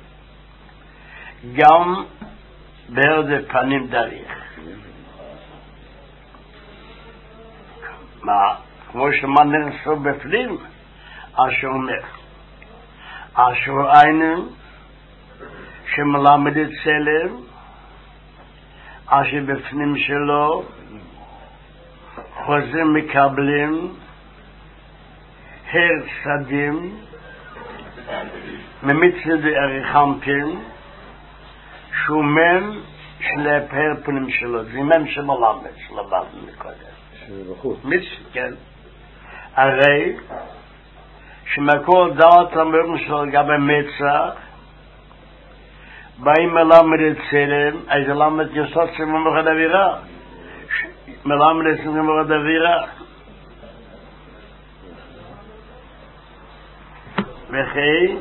גם בעוד פנים דריך מה? כמו שמה נעשו בפנים אשר אומר אשר עינם שמלמד את צלם אשר בפנים שלו חוזרים מקבלים הרצדים ממצד עריכמפים שומן שלפר פנים שלו זה מם שמלמד שלבדנו מקודם מצד הרי שמקור דעת המורים שלו לגבי מצח באים מלמד את צלם אז למד יסוד שממורד אווירה מלמד את ממורד אווירה וכי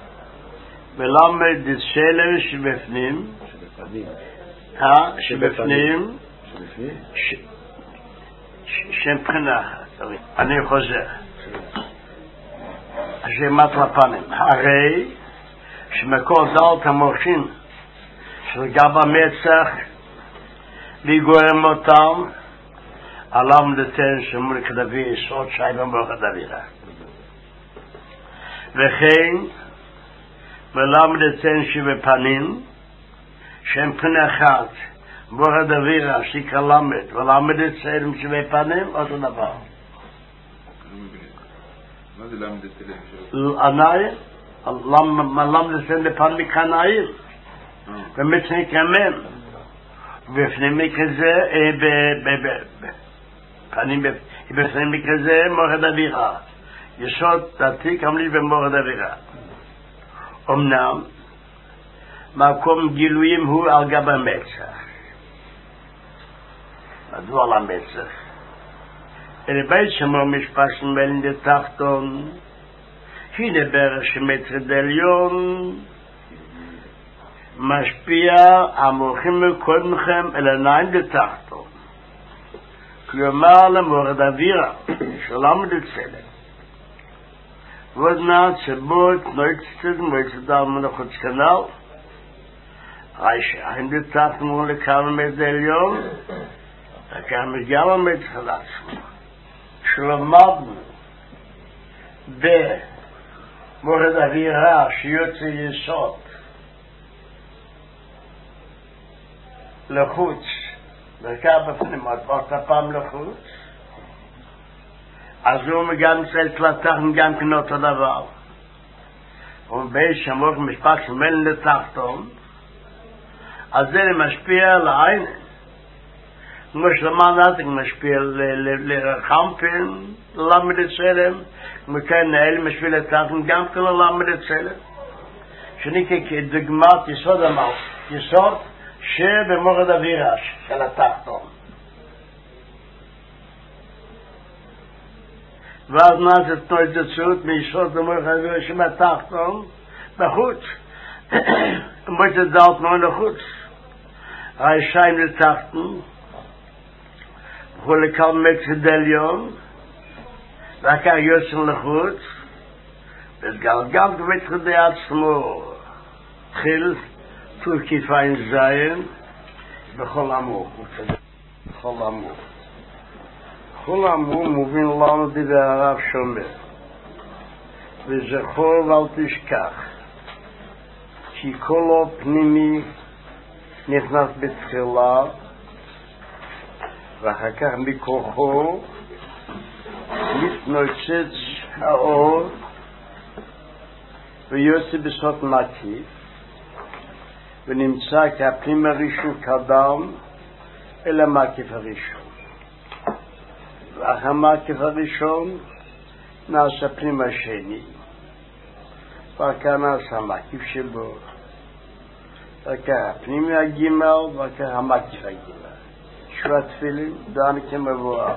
מלמד את צלם שבפנים שבפנים שם בחינה אני חוזר שמת לפנים. הרי שמקור דלת המוחין של גב המצח לגורם אותם עליו לתן שמוליק דבי יסוד שי במוח הדבירה. וכן ולמד לתן שבפנים שהם פני אחד מוח הדבירה שיקרא למד ולמד לתן שבפנים אותו דבר. מה זה למד לתן? עניים למד לתן לפנים כעניים ומצני כמן בפנים כזה בפנים כזה מוח הדבירה יסוד דתי כמלי במוח הדבירה. אמנם מקום גילויים הוא על גב המצח. מדוע על המצח? אלה בית שמור משפט שמלין לתחתון הנה בערך שמטר דליון משפיע המוחים מקודמכם אל עיניים לתחתון כלומר למורד אווירה שלום לצלם ועוד נעד שבות נויצטד מויצטד מנחות כנל ריישה לתחתון לכמה מדליון וכמה גם מתחלץ שלמדנו במורד אווירה שיוצא יסוד לחוץ דרכב בפנים עוד פעם לחוץ אז הוא גם צריך לתחתון גם כן אותו דבר ובאיש המוח משפט שמלין לתחתון אז זה משפיע על העין כמו שלמענתק משפיע לרחמפן ללמד הצלם כמו כן נהל משפיע לתחתון גם כן ללמד הצלם שאני כדוגמת יסוד אמר יסוד שבמורד אווירה של התחתון ואז נעשה תנויצצות מיסוד במורד אווירה של התחתון בחוץ מויצת דלת נוי לחוץ ריישיים לתחתון וכולי כל מצדליון וכך יוצאים לחוץ וגלגל במצחדי עצמו תחיל כיפיים זין בכל אמור בכל אמור מובין לנו דברי הרב שומר וזכור ואל תשכח כי כל פנימי נכנס בתחילה ואחר כך מכוחו מתנוצץ האור ויוצא בסוף מקיף ונמצא כפנים הראשון קדם אל המקיף הראשון ואחר המקיף הראשון נעשה פנים השני וכך נעשה המקיף שבו וכך הפנים הגימל וכך המקיף הגימל שווה תפילין דן כמבואר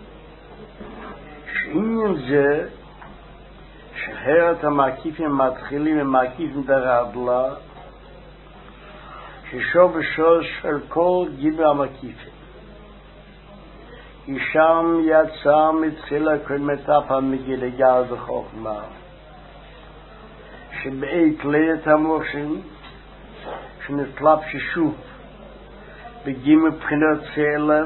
שעניין זה שחרת המקיפים מתחילים ממקיפים דרדלה ששוב ושוב של כל גיבר המקיפים כי שם יצא מתחילה כל מטף המגיל לגר וחוכמה שבעת לידת המוחים שנטלב ששוב בגימל בחינות צלם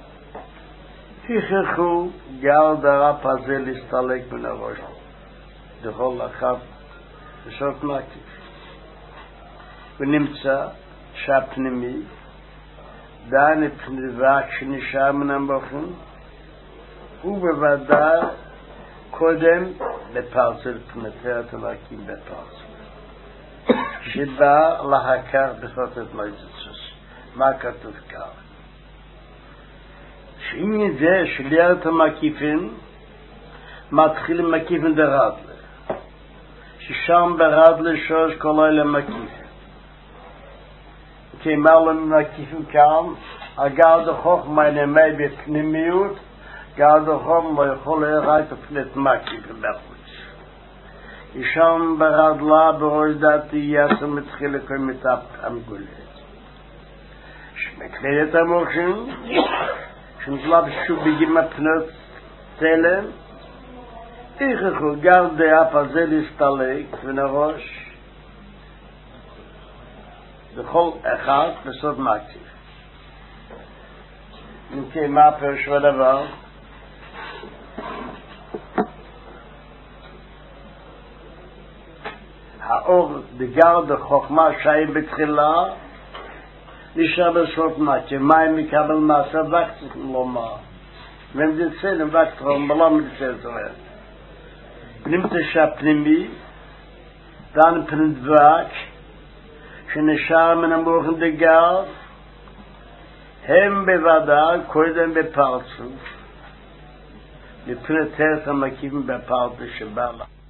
הכרחו גר דרף הזה להסתלק מן הראש בכל אחת בסוף מקיף ונמצא שהפנימי דן הפניבק שנשאר מן המוחים הוא בוודאי קודם בפרצל פנתרת המקים בפרצל שבא להכר בסוף את מויצצוס מה כתוב כאן שעניין זה שליית המקיפים מתחילים מקיפים דרדלה ששם ברדלה שוש כל אלה מקיפים כי אמר מקיפים כאן הגר דחוכמה נמי בפנימיות גר דחוכמה לא יכול להראות הפנית מקיפים בחוץ ישם ברדלה בראש דעתי יעשה מתחיל לכל מטפ המגולת שמקלדת המוחים שנטלב שוב בגימה פנות צלם Ich gar der Apazel istalek von der Rosh בכל אחד בסוד מקציב. אם כן, מה הפירוש בדבר? האור דגר דחוכמה שהיא בתחילה נשאר בסוד מקציב. מה אם מקבל מעשה וקצת לומר? והם דצל עם וקצת בלא מדצל זוהר. פנימתשה פנימי דן פנדבק שנשאר מן המוחן דגר הם בוודאי קודם בפרצוף לפני תרת המקיבים בפרצוף שבא לה